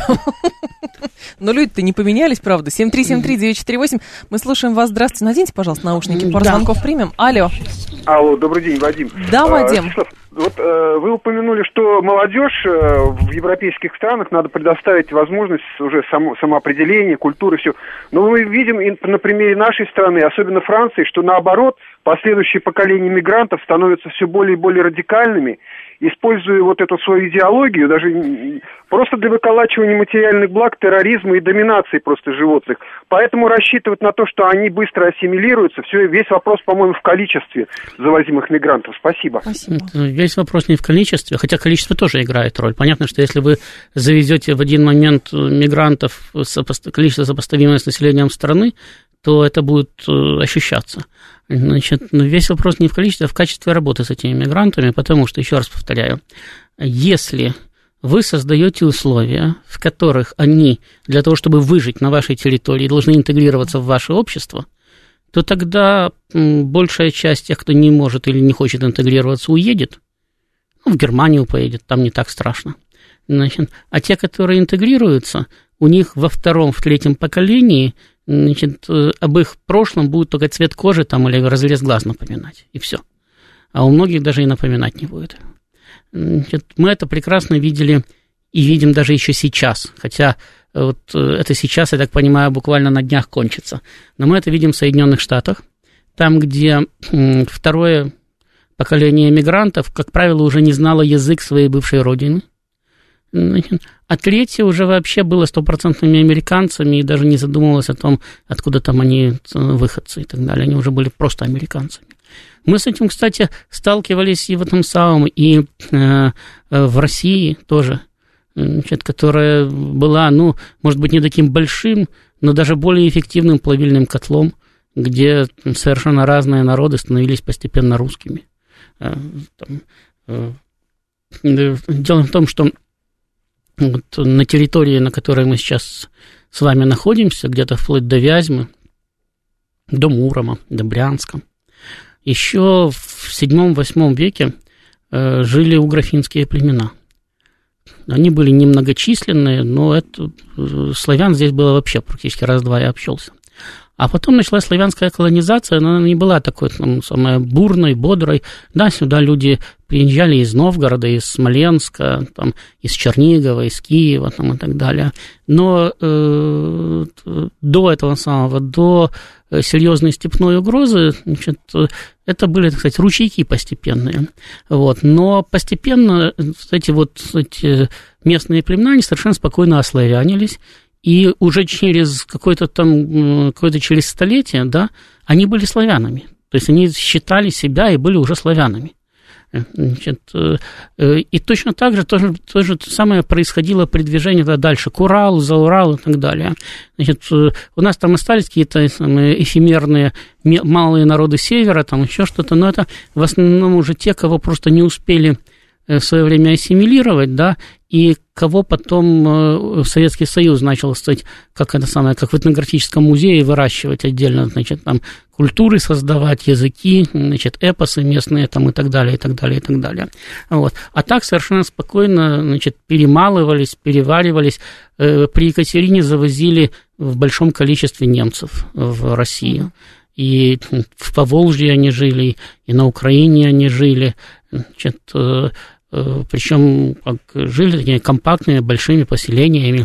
Но люди-то не поменялись, правда. 7373948. Мы слушаем вас. Здравствуйте. Наденьте, пожалуйста, наушники. Пару звонков примем. Алло. Алло, добрый день, Вадим. Да, Вадим. Вот вы упомянули, что молодежь в европейских странах надо предоставить возможность уже самоопределения, культуры, все. Но мы видим на примере нашей страны, особенно Франции, что наоборот, последующие поколения мигрантов становятся все более и более радикальными, используя вот эту свою идеологию, даже просто для выколачивания материальных благ, терроризма и доминации просто животных. Поэтому рассчитывать на то, что они быстро ассимилируются, весь вопрос, по-моему, в количестве завозимых мигрантов. Спасибо. Весь вопрос не в количестве, хотя количество тоже играет роль. Понятно, что если вы завезете в один момент мигрантов, количество сопоставимое с населением страны, то это будет ощущаться. Значит, весь вопрос не в количестве, а в качестве работы с этими мигрантами, потому что, еще раз повторяю, если вы создаете условия, в которых они для того, чтобы выжить на вашей территории, должны интегрироваться в ваше общество, то тогда большая часть тех, кто не может или не хочет интегрироваться, уедет. В Германию поедет, там не так страшно. Значит, а те, которые интегрируются, у них во втором, в третьем поколении, значит, об их прошлом будет только цвет кожи там, или разрез глаз напоминать, и все. А у многих даже и напоминать не будет. Значит, мы это прекрасно видели и видим даже еще сейчас, хотя вот это сейчас, я так понимаю, буквально на днях кончится. Но мы это видим в Соединенных Штатах, там, где второе поколение мигрантов, как правило, уже не знало язык своей бывшей родины, а третье уже вообще было стопроцентными американцами и даже не задумывалось о том, откуда там они выходцы и так далее. Они уже были просто американцами. Мы с этим, кстати, сталкивались и в этом самом, и в России тоже, значит, которая была, ну, может быть, не таким большим, но даже более эффективным плавильным котлом, где совершенно разные народы становились постепенно русскими. Дело в том, что вот на территории, на которой мы сейчас с вами находимся, где-то вплоть до Вязьмы, до Мурома, до Брянска, еще в 7-8 веке жили угрофинские племена. Они были немногочисленные, но славян здесь было вообще практически раз-два и общался. А потом началась славянская колонизация, но она не была такой самой бурной, бодрой. Да, сюда люди приезжали из Новгорода, из Смоленска, там, из Чернигова, из Киева там, и так далее. Но до этого самого, до серьезной степной угрозы, значит, это были, так сказать, ручейки постепенные. Вот. Но постепенно эти местные племена, они совершенно спокойно ославянились. И уже через какое-то через столетие, да, они были славянами. То есть они считали себя и были уже славянами. Значит, и точно так же то же самое происходило при движении дальше, к Уралу, за Урал и так далее. Значит, у нас там остались какие-то эфемерные малые народы севера, там еще что-то, но это в основном уже те, кого просто не успели в свое время ассимилировать, да, и кого потом Советский Союз начал, кстати, как в этнографическом музее выращивать отдельно, значит, там культуры создавать, языки, значит, эпосы местные там и так далее, и так далее, и так далее. Вот. А так совершенно спокойно, значит, перемалывались, переваривались. При Екатерине завозили в большом количестве немцев в Россию. И в Поволжье они жили, и на Украине они жили, значит, причем жили такими компактными большими поселениями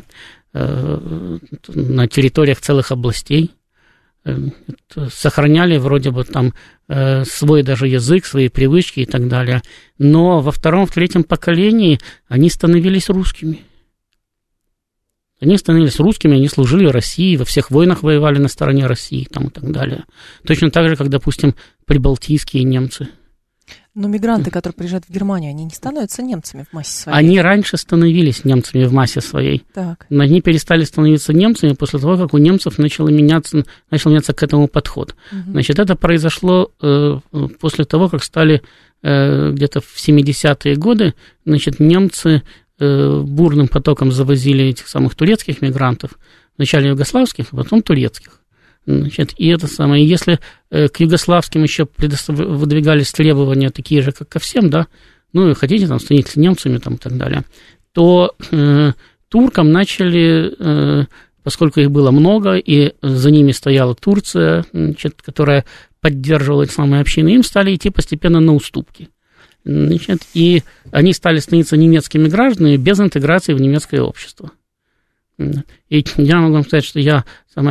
на территориях целых областей, сохраняли вроде бы там свой даже язык, свои привычки и так далее, но во втором, в третьем поколении они становились русскими. Они становились русскими, они служили России, во всех войнах воевали на стороне России там, и так далее. Точно так же, как, допустим, прибалтийские немцы. Но мигранты, которые приезжают в Германию, они не становятся немцами в массе своей? Они раньше становились немцами в массе своей. Так. Но они перестали становиться немцами после того, как у немцев начал меняться к этому подход. Угу. Значит, это произошло после того, как стали где-то в 70-е годы, значит, немцы бурным потоком завозили этих самых турецких мигрантов, вначале югославских, а потом турецких. Значит, и это самое, если к югославским еще выдвигались требования такие же, как ко всем, да, ну и хотите там становиться немцами там, и так далее, то туркам начали, поскольку их было много, и за ними стояла Турция, значит, которая поддерживала эти самые общины, им стали идти постепенно на уступки. Значит, и они стали становиться немецкими гражданами без интеграции в немецкое общество. И я могу вам сказать, что я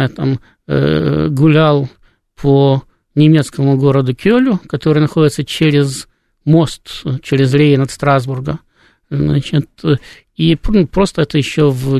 гулял по немецкому городу Кёлю, который находится через мост, через Рейн от Страсбурга. Значит, и просто это еще в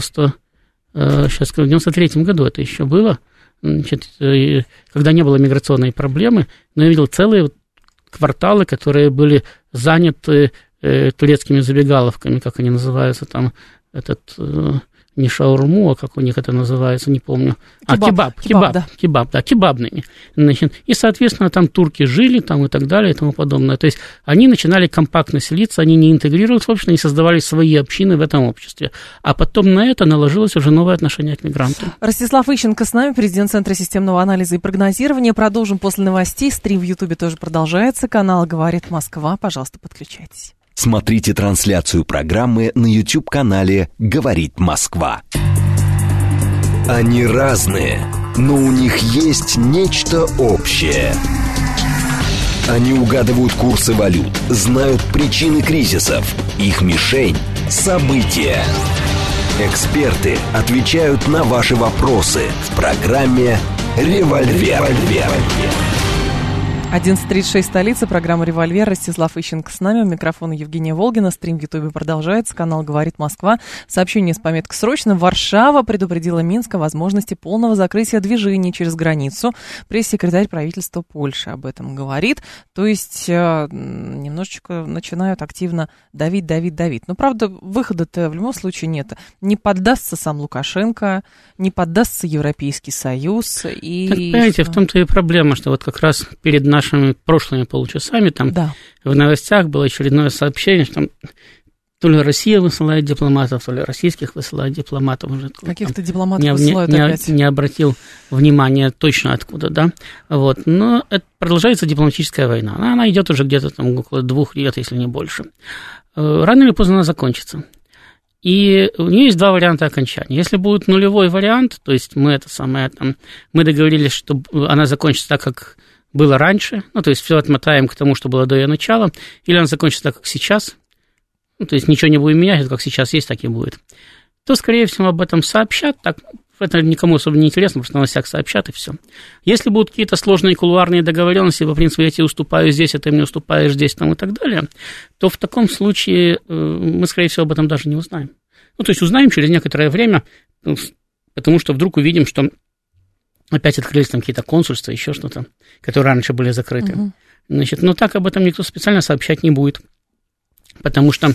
93-м году это еще было, значит, когда не было миграционной проблемы, но я видел целые кварталы, которые были заняты турецкими забегаловками, как они называются, там не шаурму, а как у них это называется, не помню. Кебабными. Значит, и, соответственно, там турки жили, там и так далее, и тому подобное. То есть они начинали компактно селиться, они не интегрировались в общество, они создавали свои общины в этом обществе. А потом на это наложилось уже новое отношение к мигрантам. Ростислав Ищенко с нами, президент Центра системного анализа и прогнозирования. Продолжим после новостей. Стрим в Ютубе тоже продолжается. Канал «Говорит Москва». Пожалуйста, подключайтесь. Смотрите трансляцию программы на YouTube-канале «Говорит Москва». Они разные, но у них есть нечто общее. Они угадывают курсы валют, знают причины кризисов. Их мишень – события. Эксперты отвечают на ваши вопросы в программе «Револьвер». 11:36, столица, программа «Револьвер». Ростислав Ищенко с нами, у микрофона Евгения Волгина. Стрим в Ютубе продолжается, канал «Говорит Москва». Сообщение с пометкой «Срочно». Варшава предупредила Минск о возможности полного закрытия движения через границу. Пресс-секретарь правительства Польши об этом говорит. То есть немножечко начинают активно давить. Но, правда, выхода-то в любом случае нет. Не поддастся сам Лукашенко, не поддастся Европейский Союз. И так, понимаете, в том-то и проблема, что вот как раз перед нашими прошлыми полчасами там в новостях было очередное сообщение, что то ли Россия высылает дипломатов, то ли российских высылает дипломатов. Уже каких-то дипломатов высылают опять. Не обратил внимания точно откуда, да. Вот. Но это продолжается дипломатическая война. Она идет уже где-то там около 2 лет, если не больше. Рано или поздно она закончится. И у нее есть два варианта окончания. Если будет нулевой вариант, то есть мы договорились, что она закончится так, как было раньше, ну, то есть все отмотаем к тому, что было до ее начала, или она закончится так, как сейчас, ну, то есть ничего не будем менять, как сейчас есть, так и будет, то, скорее всего, об этом сообщат, так, это никому особо не интересно, потому что на новостях сообщат, и все. Если будут какие-то сложные кулуарные договоренности, по принципу, я тебе уступаю здесь, а ты мне уступаешь здесь, там, и так далее, то в таком случае мы, скорее всего, об этом даже не узнаем. Ну, то есть узнаем через некоторое время, потому что вдруг увидим, что опять открылись там какие-то консульства, еще что-то, которые раньше были закрыты. Значит, но так об этом никто специально сообщать не будет, потому что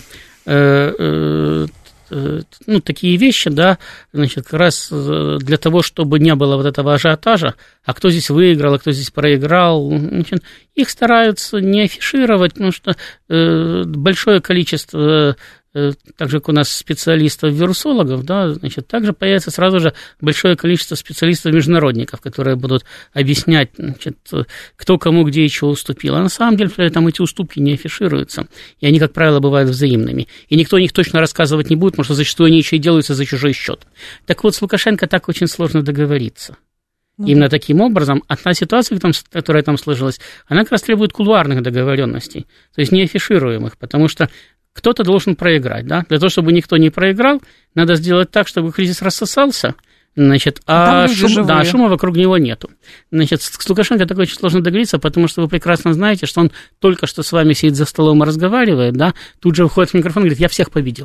такие вещи, да, значит, как раз для того, чтобы не было вот этого ажиотажа, а кто здесь выиграл, а кто здесь проиграл, значит, их стараются не афишировать, потому что большое количество, так же, как у нас специалистов-вирусологов, да, значит, также появится сразу же большое количество специалистов-международников, которые будут объяснять, значит, кто кому где и чего уступил. А на самом деле там эти уступки не афишируются, и они, как правило, бывают взаимными. И никто о них точно рассказывать не будет, потому что зачастую они еще и делаются за чужой счет. Так вот, с Лукашенко так очень сложно договориться. Именно таким образом, одна ситуация, которая там сложилась, она как раз требует кулуарных договоренностей, то есть не афишируемых, потому что кто-то должен проиграть, да? Для того, чтобы никто не проиграл, надо сделать так, чтобы кризис рассосался, значит, а шума вокруг него нету. Значит, с Лукашенко такое очень сложно договориться, потому что вы прекрасно знаете, что он только что с вами сидит за столом и разговаривает, да? Тут же выходит в микрофон и говорит: я всех победил.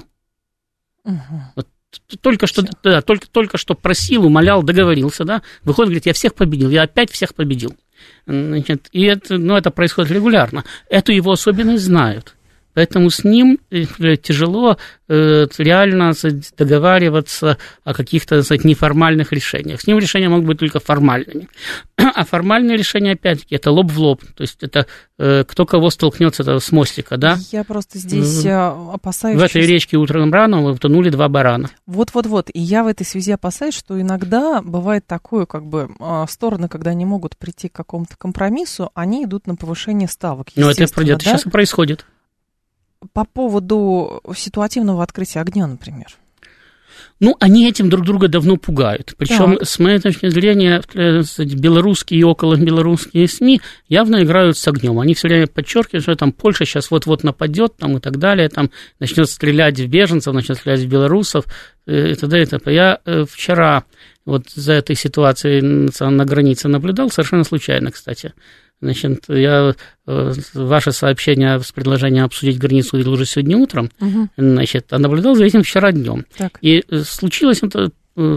Вот. Только что просил, умолял, договорился, да? Выходит, говорит: я всех победил, я опять всех победил. Значит, и это происходит регулярно. Эту его особенность знают. Поэтому с ним тяжело реально договариваться о каких-то, неформальных решениях. С ним решения могут быть только формальными. А формальные решения, опять-таки, это лоб в лоб. То есть это кто кого столкнется с мостика, да? Я просто здесь опасаюсь... В этой речке утром рано утонули 2 барана. Вот. И я в этой связи опасаюсь, что иногда бывает такое, стороны, когда они могут прийти к какому-то компромиссу, они идут на повышение ставок. Ну, это сейчас и происходит. По поводу ситуативного открытия огня, например. Ну, они этим друг друга давно пугают. Причем, с моей точки зрения, белорусские и околобелорусские СМИ явно играют с огнем. Они все время подчеркивают, что там Польша сейчас вот-вот нападет, там, и так далее, там начнет стрелять в беженцев, начнет стрелять в белорусов, и т.д. и т.п. Я вчера вот за этой ситуацией на границе наблюдал, совершенно случайно, кстати. Значит, я ваше сообщение с предложением обсудить границу видел уже сегодня утром, значит, а наблюдал за этим вчера днем. И случилось это,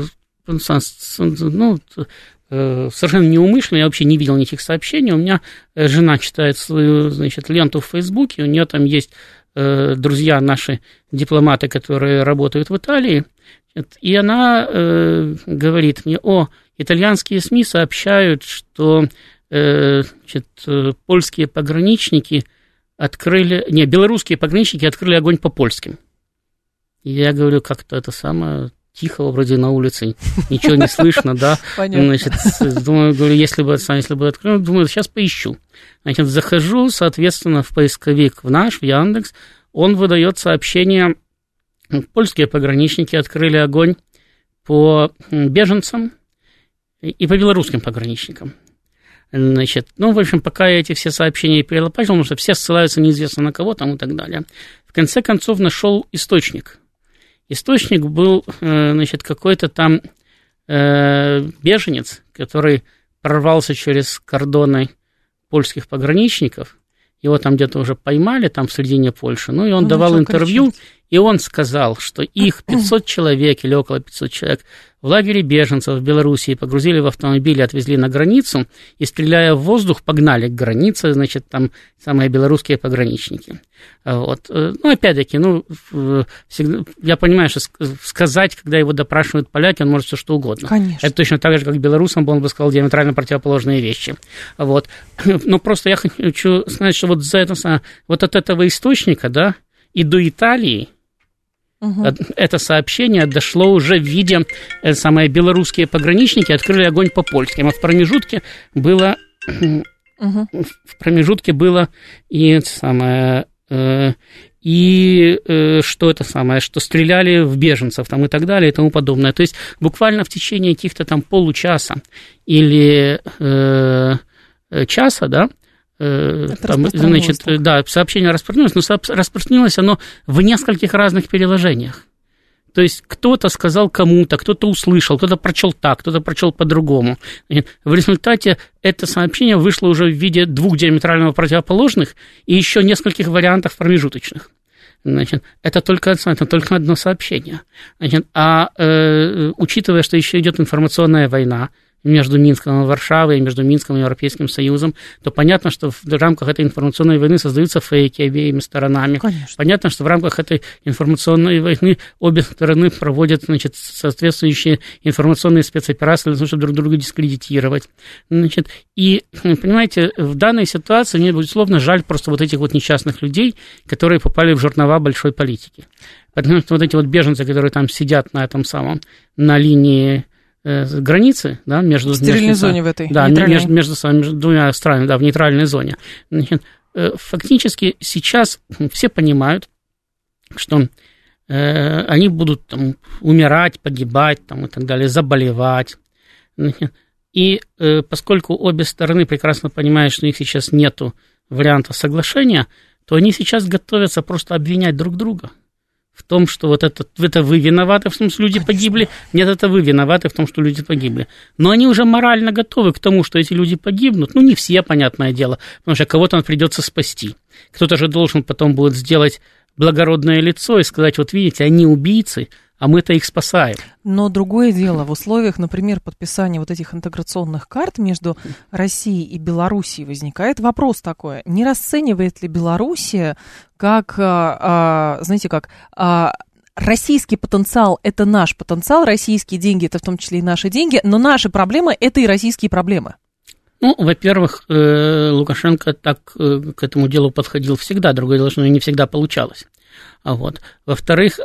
совершенно неумышленно, я вообще не видел никаких сообщений. У меня жена читает свою, ленту в Фейсбуке, у нее там есть друзья наши, дипломаты, которые работают в Италии, и она говорит мне: итальянские СМИ сообщают, что польские пограничники белорусские пограничники открыли огонь по польским. И я говорю, как-то это самое тихо, вроде на улице, ничего не слышно, да. Значит, говорю, если бы открыл, думаю, сейчас поищу. Значит, захожу, соответственно, в поисковик в Яндекс, он выдает сообщение: польские пограничники открыли огонь по беженцам и по белорусским пограничникам. Значит, в общем, пока я эти все сообщения перелопатил, потому что все ссылаются неизвестно на кого там и так далее. В конце концов нашел источник. Источник был, какой-то там беженец, который прорвался через кордоны польских пограничников. Его там где-то уже поймали, там в середине Польши. И он давал интервью, и он сказал, что их 500 человек или около 500 человек в лагере беженцев в Белоруссии погрузили в автомобили, отвезли на границу и, стреляя в воздух, погнали к границе, там самые белорусские пограничники. Вот. Опять-таки, всегда, я понимаю, что сказать, когда его допрашивают поляки, он может все что угодно. Конечно. Это точно так же, как белорусам, он бы сказал диаметрально противоположные вещи. Вот. Но просто я хочу сказать, что вот от этого источника, да, и до Италии это сообщение дошло уже в виде, белорусские пограничники открыли огонь по польским, а в промежутке было и что это самое, что стреляли в беженцев там, и так далее, и тому подобное. То есть буквально в течение каких-то там получаса или часа, да, там, значит, да, сообщение распространилось, но распространилось оно в нескольких разных переложениях. То есть кто-то сказал кому-то, кто-то услышал, кто-то прочел так, кто-то прочел по-другому. В результате это сообщение вышло уже в виде 2 диаметрально противоположных и еще нескольких вариантов промежуточных. Значит, это только одно сообщение. Значит, учитывая, что еще идет информационная война между Минском и Варшавой, и между Минском и Европейским Союзом, то понятно, что в рамках этой информационной войны создаются фейки обеими сторонами. Конечно. Понятно, что в рамках этой информационной войны обе стороны проводят, значит, соответствующие информационные спецоперации для того, чтобы друг друга дискредитировать. Значит, и, понимаете, в данной ситуации мне, безусловно, жаль просто вот этих вот несчастных людей, которые попали в жернова большой политики. Потому что вот эти вот беженцы, которые там сидят на этом самом, на линии границы, да, между... В стерильной зоне в этой. Да, между двумя странами, да, в нейтральной зоне. Значит, фактически сейчас все понимают, что они будут там умирать, погибать там, и так далее, заболевать. И поскольку обе стороны прекрасно понимают, что у них сейчас нету варианта соглашения, то они сейчас готовятся просто обвинять друг друга в том, что вот это вы виноваты в том, что люди погибли, нет, это вы виноваты в том, что люди погибли. Но они уже морально готовы к тому, что эти люди погибнут. Ну, не все, понятное дело, потому что кого-то придется спасти. Кто-то же должен потом будет сделать благородное лицо и сказать, вот видите, они убийцы, а мы-то их спасаем. Но другое дело, в условиях, например, подписания вот этих интеграционных карт между Россией и Белоруссией возникает вопрос такой, не расценивает ли Белоруссия как, знаете, как российский потенциал – это наш потенциал, российские деньги – это в том числе и наши деньги, но наши проблемы – это и российские проблемы? Ну, во-первых, Лукашенко так к этому делу подходил всегда, другое дело, что не всегда получалось. Вот. Во-вторых,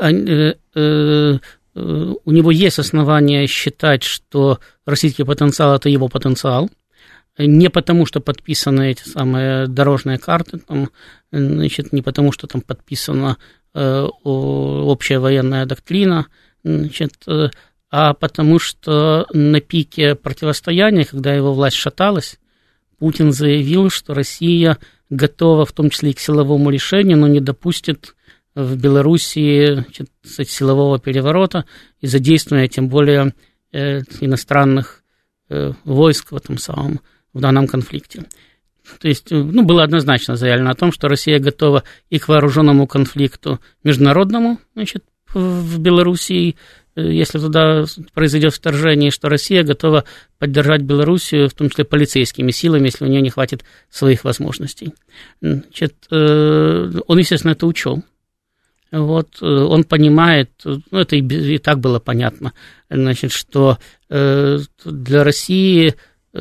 у него есть основания считать, что российский потенциал – это его потенциал, не потому, что подписаны эти самые дорожные карты, там, значит, не потому, что там подписана общая военная доктрина, значит, а потому что на пике противостояния, когда его власть шаталась, Путин заявил, что Россия готова в том числе и к силовому решению, но не допустит в Белоруссии, значит, силового переворота и задействования тем более иностранных войск в данном конфликте. То есть, было однозначно заявлено о том, что Россия готова и к вооруженному конфликту международному, значит, в Белоруссии, если туда произойдет вторжение, что Россия готова поддержать Белоруссию, в том числе полицейскими силами, если у нее не хватит своих возможностей. Значит, он, естественно, это учел. Вот, он понимает, это и так было понятно, значит, что для России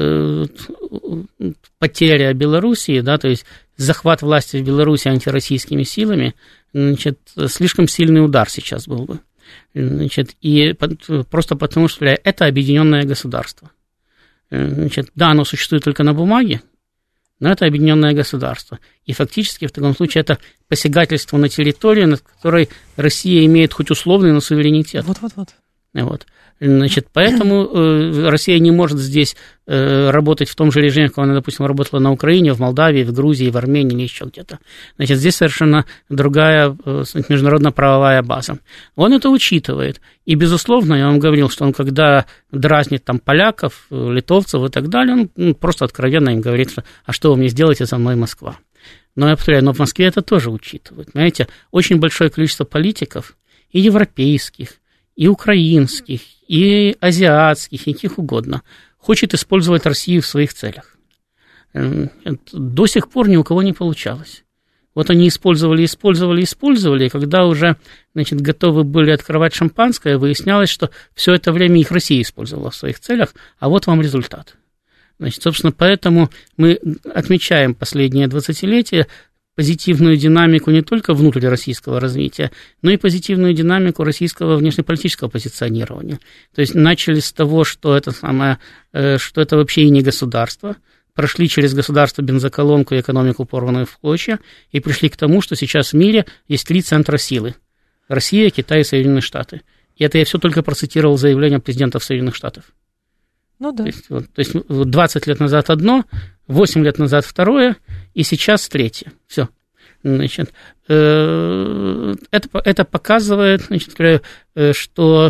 потеря Белоруссии, да, то есть захват власти в Беларуси антироссийскими силами, значит, слишком сильный удар сейчас был бы. Значит, и просто потому, что это объединенное государство. Значит, да, оно существует только на бумаге, но это объединенное государство. И фактически в таком случае это посягательство на территорию, над которой Россия имеет хоть условный, но суверенитет. Вот. Значит, поэтому Россия не может здесь работать в том же режиме, как она, допустим, работала на Украине, в Молдавии, в Грузии, в Армении или еще где-то. Значит, здесь совершенно другая международно-правовая база. Он это учитывает. И, безусловно, я вам говорил, что он, когда дразнит там поляков, литовцев и так далее, он просто откровенно им говорит, что «а что вы мне сделаете за мной, Москва?» Но я повторяю, но в Москве это тоже учитывают. Понимаете, очень большое количество политиков, и европейских, и украинских, и азиатских, и каких угодно, хочет использовать Россию в своих целях. До сих пор ни у кого не получалось. Вот они использовали, и когда уже, значит, готовы были открывать шампанское, выяснялось, что все это время их Россия использовала в своих целях, а вот вам результат. Значит, собственно, поэтому мы отмечаем последнее 20-летие позитивную динамику не только внутрироссийского развития, но и позитивную динамику российского внешнеполитического позиционирования. То есть начали с того, что это вообще и не государство, прошли через государство бензоколонку и экономику, порванную в клочья, и пришли к тому, что сейчас в мире есть 3 центра силы. Россия, Китай и Соединенные Штаты. И это я все только процитировал заявление президентов Соединенных Штатов. Ну да. То есть 20 лет назад одно, 8 лет назад второе, и сейчас третье. Все. Значит, это показывает, значит, что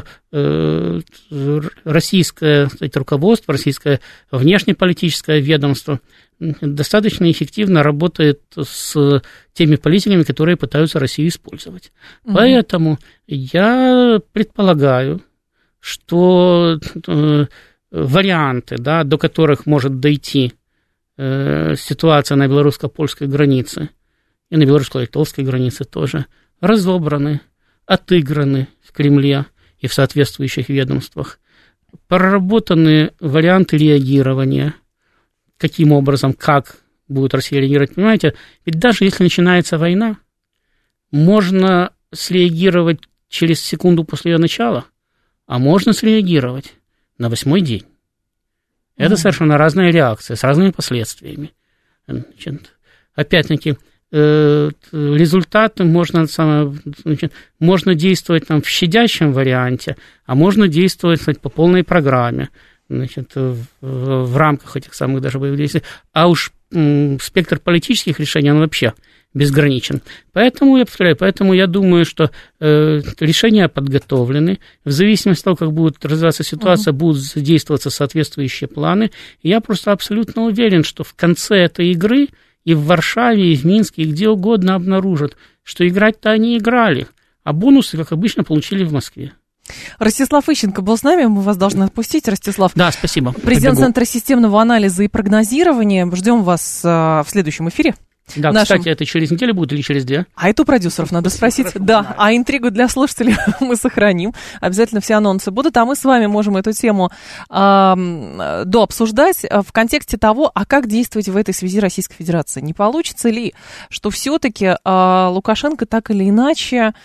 российское, кстати, руководство, российское внешнеполитическое ведомство достаточно эффективно работает с теми политиками, которые пытаются Россию использовать. Поэтому я предполагаю, что варианты, да, до которых может дойти ситуация на белорусско-польской границе, и на белорусско-литовской границе тоже, разобраны, отыграны в Кремле и в соответствующих ведомствах, проработаны варианты реагирования, каким образом, как будет Россия реагировать. Понимаете, ведь даже если начинается война, можно среагировать через секунду после ее начала, а можно среагировать на 8-й день. Это совершенно разная реакция, с разными последствиями. Значит, опять-таки, результаты можно действовать там в щадящем варианте, а можно действовать, кстати, по полной программе, значит, в рамках этих самых даже боевых действий. А уж спектр политических решений, он вообще безграничен. Поэтому я думаю, что решения подготовлены. В зависимости от того, как будет развиваться ситуация, будут задействоваться соответствующие планы. И я просто абсолютно уверен, что в конце этой игры и в Варшаве, и в Минске, и где угодно обнаружат, что играть-то они играли, а бонусы, как обычно, получили в Москве. Ростислав Ищенко был с нами, мы вас должны отпустить, Ростислав. Да, спасибо. Президент Центра системного анализа и прогнозирования. Ждем вас в следующем эфире. Да, кстати, это через неделю будет или через 2? А это у продюсеров надо спросить. Да, а интригу для слушателей мы сохраним. Обязательно все анонсы будут, а мы с вами можем эту тему дообсуждать в контексте того, а как действовать в этой связи Российской Федерации. Не получится ли, что все-таки Лукашенко так или иначе,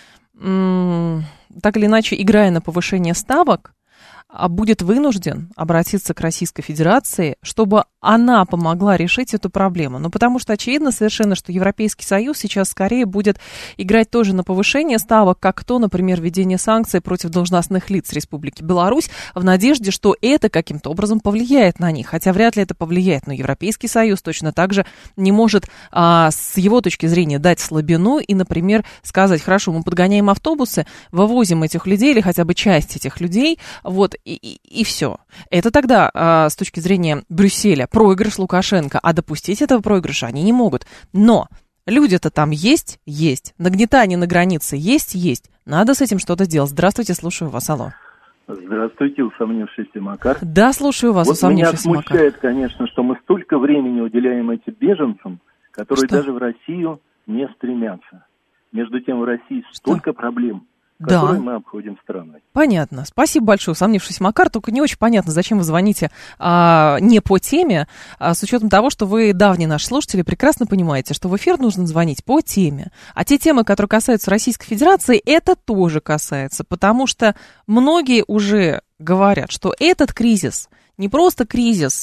играя на повышение ставок, будет вынужден обратиться к Российской Федерации, чтобы она помогла решить эту проблему. Ну, потому что очевидно совершенно, что Европейский Союз сейчас скорее будет играть тоже на повышение ставок, как то, например, введение санкций против должностных лиц Республики Беларусь, в надежде, что это каким-то образом повлияет на них. Хотя вряд ли это повлияет. Но Европейский Союз точно так же не может с его точки зрения дать слабину и, например, сказать: хорошо, мы подгоняем автобусы, вывозим этих людей или хотя бы часть этих людей, вот, и все. Это тогда, с точки зрения Брюсселя, проигрыш Лукашенко, а допустить этого проигрыша они не могут. Но люди-то там есть. Нагнетание на границе есть. Надо с этим что-то делать. Здравствуйте, слушаю вас, алло. Здравствуйте, усомнившийся Макар. Да, слушаю вас, усомнившийся Макар. Меня смущает, конечно, что мы столько времени уделяем этим беженцам, которые даже в Россию не стремятся. Между тем в России столько проблем, которые мы обходим страной. Понятно. Спасибо большое, усомнившийся Макар. Только не очень понятно, зачем вы звоните не по теме, с учетом того, что вы, давние наши слушатели, прекрасно понимаете, что в эфир нужно звонить по теме. А те темы, которые касаются Российской Федерации, это тоже касается, потому что многие уже говорят, что этот кризис не просто кризис,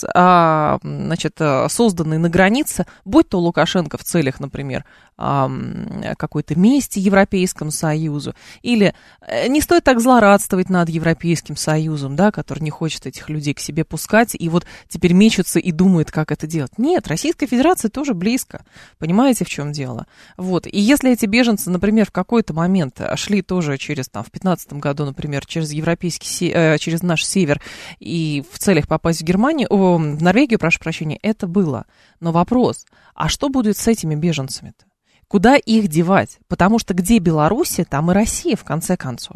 созданный на границе, будь то Лукашенко в целях, например, какой-то мести Европейскому Союзу, или не стоит так злорадствовать над Европейским Союзом, да, который не хочет этих людей к себе пускать, и вот теперь мечется и думает, как это делать. Нет, Российская Федерация тоже близко, понимаете, в чем дело? Вот, и если эти беженцы, например, в какой-то момент шли тоже через, в 2015 году, например, через через наш север, и в целях попасть в Германию, в Норвегию, прошу прощения, это было. Но вопрос, а что будет с этими беженцами-то? Куда их девать? Потому что где Белоруссия, там и Россия, в конце концов.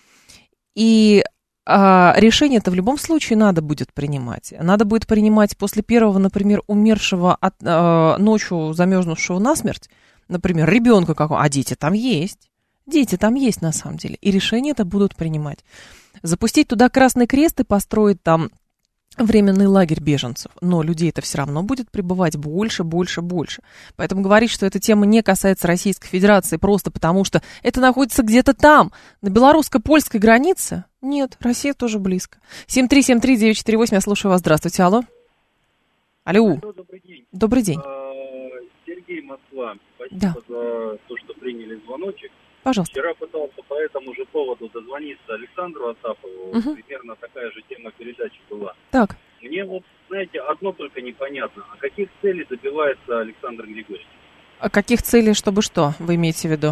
И решение-то в любом случае надо будет принимать. Надо будет принимать после первого, например, умершего ночью замерзнувшего насмерть, например, ребенка какого, а дети там есть. Дети там есть на самом деле. И решения это будут принимать. Запустить туда Красный Крест и построить там временный лагерь беженцев, но людей-то все равно будет прибывать больше. Поэтому говорить, что эта тема не касается Российской Федерации просто потому, что это находится где-то там, на белорусско-польской границе, нет, Россия тоже близко. 7373948, я слушаю вас, здравствуйте, алло. Алло. Добрый день. Добрый день. Сергей, Москва. Спасибо Да. за то, что приняли звоночек. Пожалуйста. Вчера пытался по этому же поводу дозвониться Александру Асапову. Примерно такая же тема передачи была. Так. Мне вот, знаете, одно только непонятно. А каких целей добивается Александр Григорьевич? А каких целей, чтобы что, вы имеете в виду?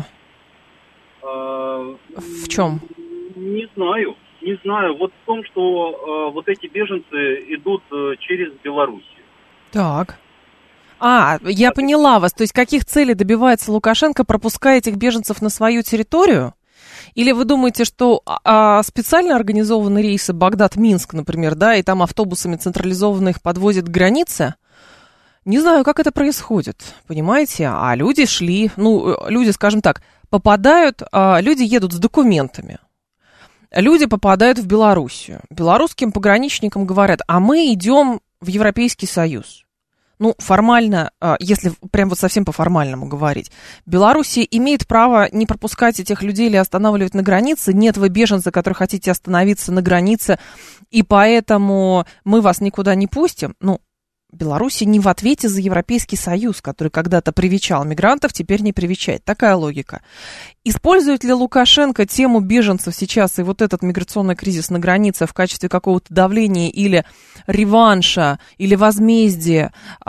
В чем? Не знаю. Не знаю. Вот в том, что вот эти беженцы идут через Белоруссию. Так. Я поняла вас. То есть каких целей добивается Лукашенко, пропуская этих беженцев на свою территорию? Или вы думаете, что специально организованные рейсы Багдад-Минск, например, да, и там автобусами централизованно их подвозят к границе? Не знаю, как это происходит, понимаете? А люди шли, люди, скажем так, попадают, люди едут с документами. Люди попадают в Белоруссию. Белорусским пограничникам говорят, а мы идем в Европейский Союз. Формально, если прям вот совсем по-формальному говорить, Белоруссия имеет право не пропускать этих людей или останавливать на границе. Нет, вы беженцы, которые хотите остановиться на границе, и поэтому мы вас никуда не пустим. Белоруссия не в ответе за Европейский Союз, который когда-то привечал мигрантов, теперь не привечает. Такая логика. Использует ли Лукашенко тему беженцев сейчас и вот этот миграционный кризис на границе в качестве какого-то давления или реванша, или возмездия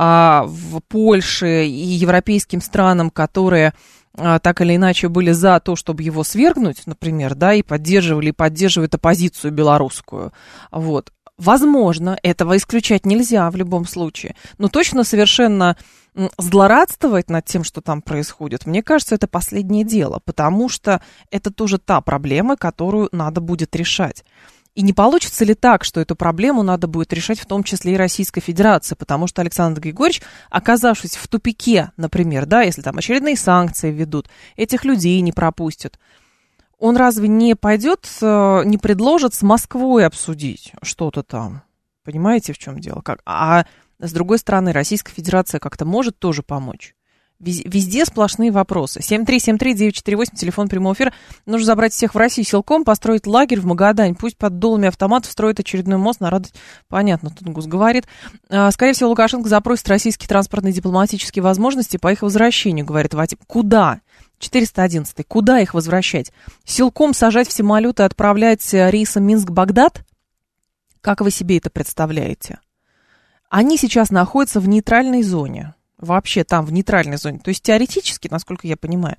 в Польше и европейским странам, которые так или иначе были за то, чтобы его свергнуть, например, да, и поддерживают оппозицию белорусскую, вот. Возможно, этого исключать нельзя в любом случае, но точно совершенно злорадствовать над тем, что там происходит, мне кажется, это последнее дело, потому что это тоже та проблема, которую надо будет решать. И не получится ли так, что эту проблему надо будет решать в том числе и Российской Федерации, потому что Александр Григорьевич, оказавшись в тупике, например, да, если там очередные санкции введут, этих людей не пропустят, он разве не пойдет, не предложит с Москвой обсудить что-то там? Понимаете, в чем дело? А с другой стороны, Российская Федерация как-то может тоже помочь. Везде сплошные вопросы. 7373948, телефон прямого эфира. Нужно забрать всех в Россию силком, построить лагерь в Магадане. Пусть под дулами автоматов строят очередной мост на радость. Понятно, Тунгус говорит. Скорее всего, Лукашенко запросит российские транспортные дипломатические возможности по их возвращению, говорит Вадим. Куда? 411. Куда их возвращать? Силком сажать в самолеты и отправлять рейсом Минск-Багдад? Как вы себе это представляете? Они сейчас находятся в нейтральной зоне. Вообще там, в нейтральной зоне. То есть теоретически, насколько я понимаю,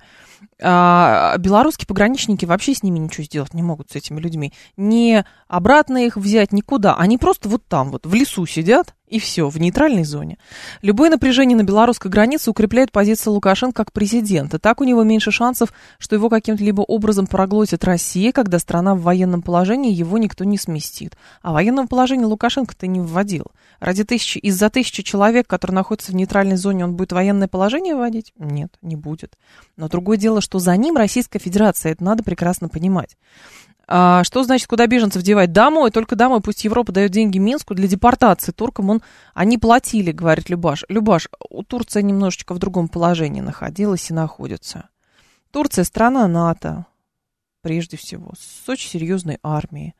белорусские пограничники вообще с ними ничего сделать не могут, с этими людьми. Не обратно их взять никуда. Они просто вот там, вот в лесу сидят, и все, в нейтральной зоне. Любое напряжение на белорусской границе укрепляет позицию Лукашенко как президента. Так у него меньше шансов, что его каким-либо образом проглотит Россия, когда страна в военном положении, его никто не сместит. А военного положения Лукашенко-то не вводил. Из-за 1000 человек, которые находятся в нейтральной зоне, он будет военное положение вводить? Нет, не будет. Но другое дело, что за ним Российская Федерация, это надо прекрасно понимать. Что значит, куда беженцев девать? Домой, только домой. Пусть Европа дает деньги Минску для депортации туркам. Они платили, говорит Любаш. Любаш, Турция немножечко в другом положении находилась и находится. Турция страна НАТО, прежде всего, с очень серьезной армией.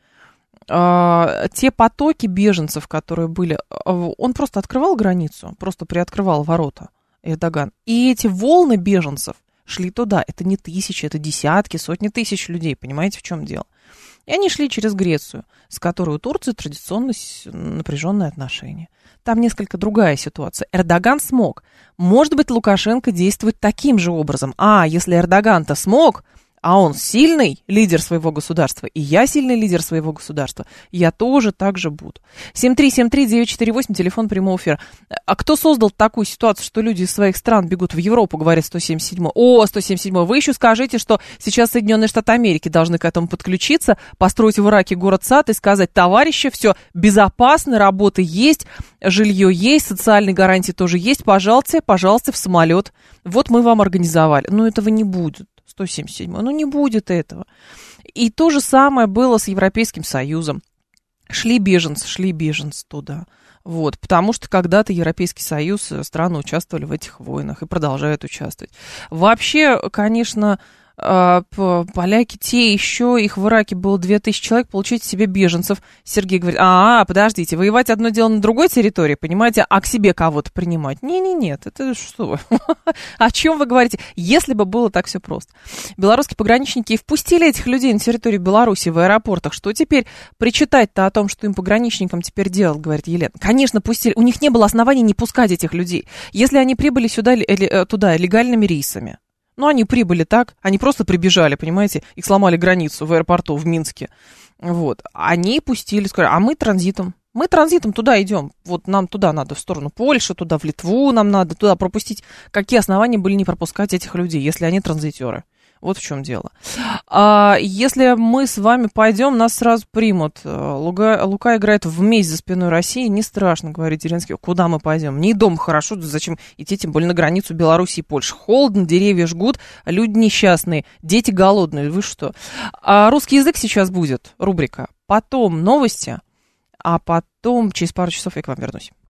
Те потоки беженцев, которые были, он просто открывал границу, просто приоткрывал ворота, Эрдоган. И эти волны беженцев шли туда. Это не тысячи, это десятки, сотни тысяч людей. Понимаете, в чем дело? И они шли через Грецию, с которой у Турции традиционно напряженные отношения. Там несколько другая ситуация. Эрдоган смог. Может быть, Лукашенко действует таким же образом. Если Эрдоган-то смог, а он сильный лидер своего государства, и я сильный лидер своего государства, я тоже так же буду. 7373948, телефон прямого эфира. А кто создал такую ситуацию, что люди из своих стран бегут в Европу, говорит 177-й? 177-й. Вы еще скажите, что сейчас Соединенные Штаты Америки должны к этому подключиться, построить в Ираке город-сад и сказать: товарищи, все безопасно, работа есть, жилье есть, социальные гарантии тоже есть, пожалуйста, в самолет. Вот мы вам организовали. Но этого не будет. 177. Не будет этого. И то же самое было с Европейским Союзом. Шли беженцы туда. Вот, потому что когда-то Европейский Союз, страны участвовали в этих войнах и продолжают участвовать. Вообще, конечно, поляки те еще, их в Ираке было 2000 человек, получите себе беженцев. Сергей говорит, подождите, воевать одно дело на другой территории, понимаете, а к себе кого-то принимать? Нет, это что вы? О чем вы говорите? Если бы было так все просто. Белорусские пограничники впустили этих людей на территорию Беларуси в аэропортах. Что теперь причитать-то о том, что им пограничникам теперь делать, говорит Елена? Конечно, пустили. У них не было оснований не пускать этих людей. Если они прибыли туда легальными рейсами. Они прибыли так, они просто прибежали, понимаете, их сломали границу в аэропорту в Минске. Вот. Они пустили, сказали, мы транзитом. Мы транзитом туда идем. Вот нам туда надо, в сторону Польши, туда в Литву нам надо, туда пропустить. Какие основания были не пропускать этих людей, если они транзитеры? Вот в чем дело. Если мы с вами пойдем, нас сразу примут. Лука играет в месть за спиной России. Не страшно, говорит Зеленский. Куда мы пойдем? Мне и дома хорошо. Зачем идти, тем более на границу Беларуси и Польши? Холодно, деревья жгут, люди несчастные, дети голодные. Вы что? Русский язык сейчас будет, рубрика. Потом новости, а потом через пару часов я к вам вернусь.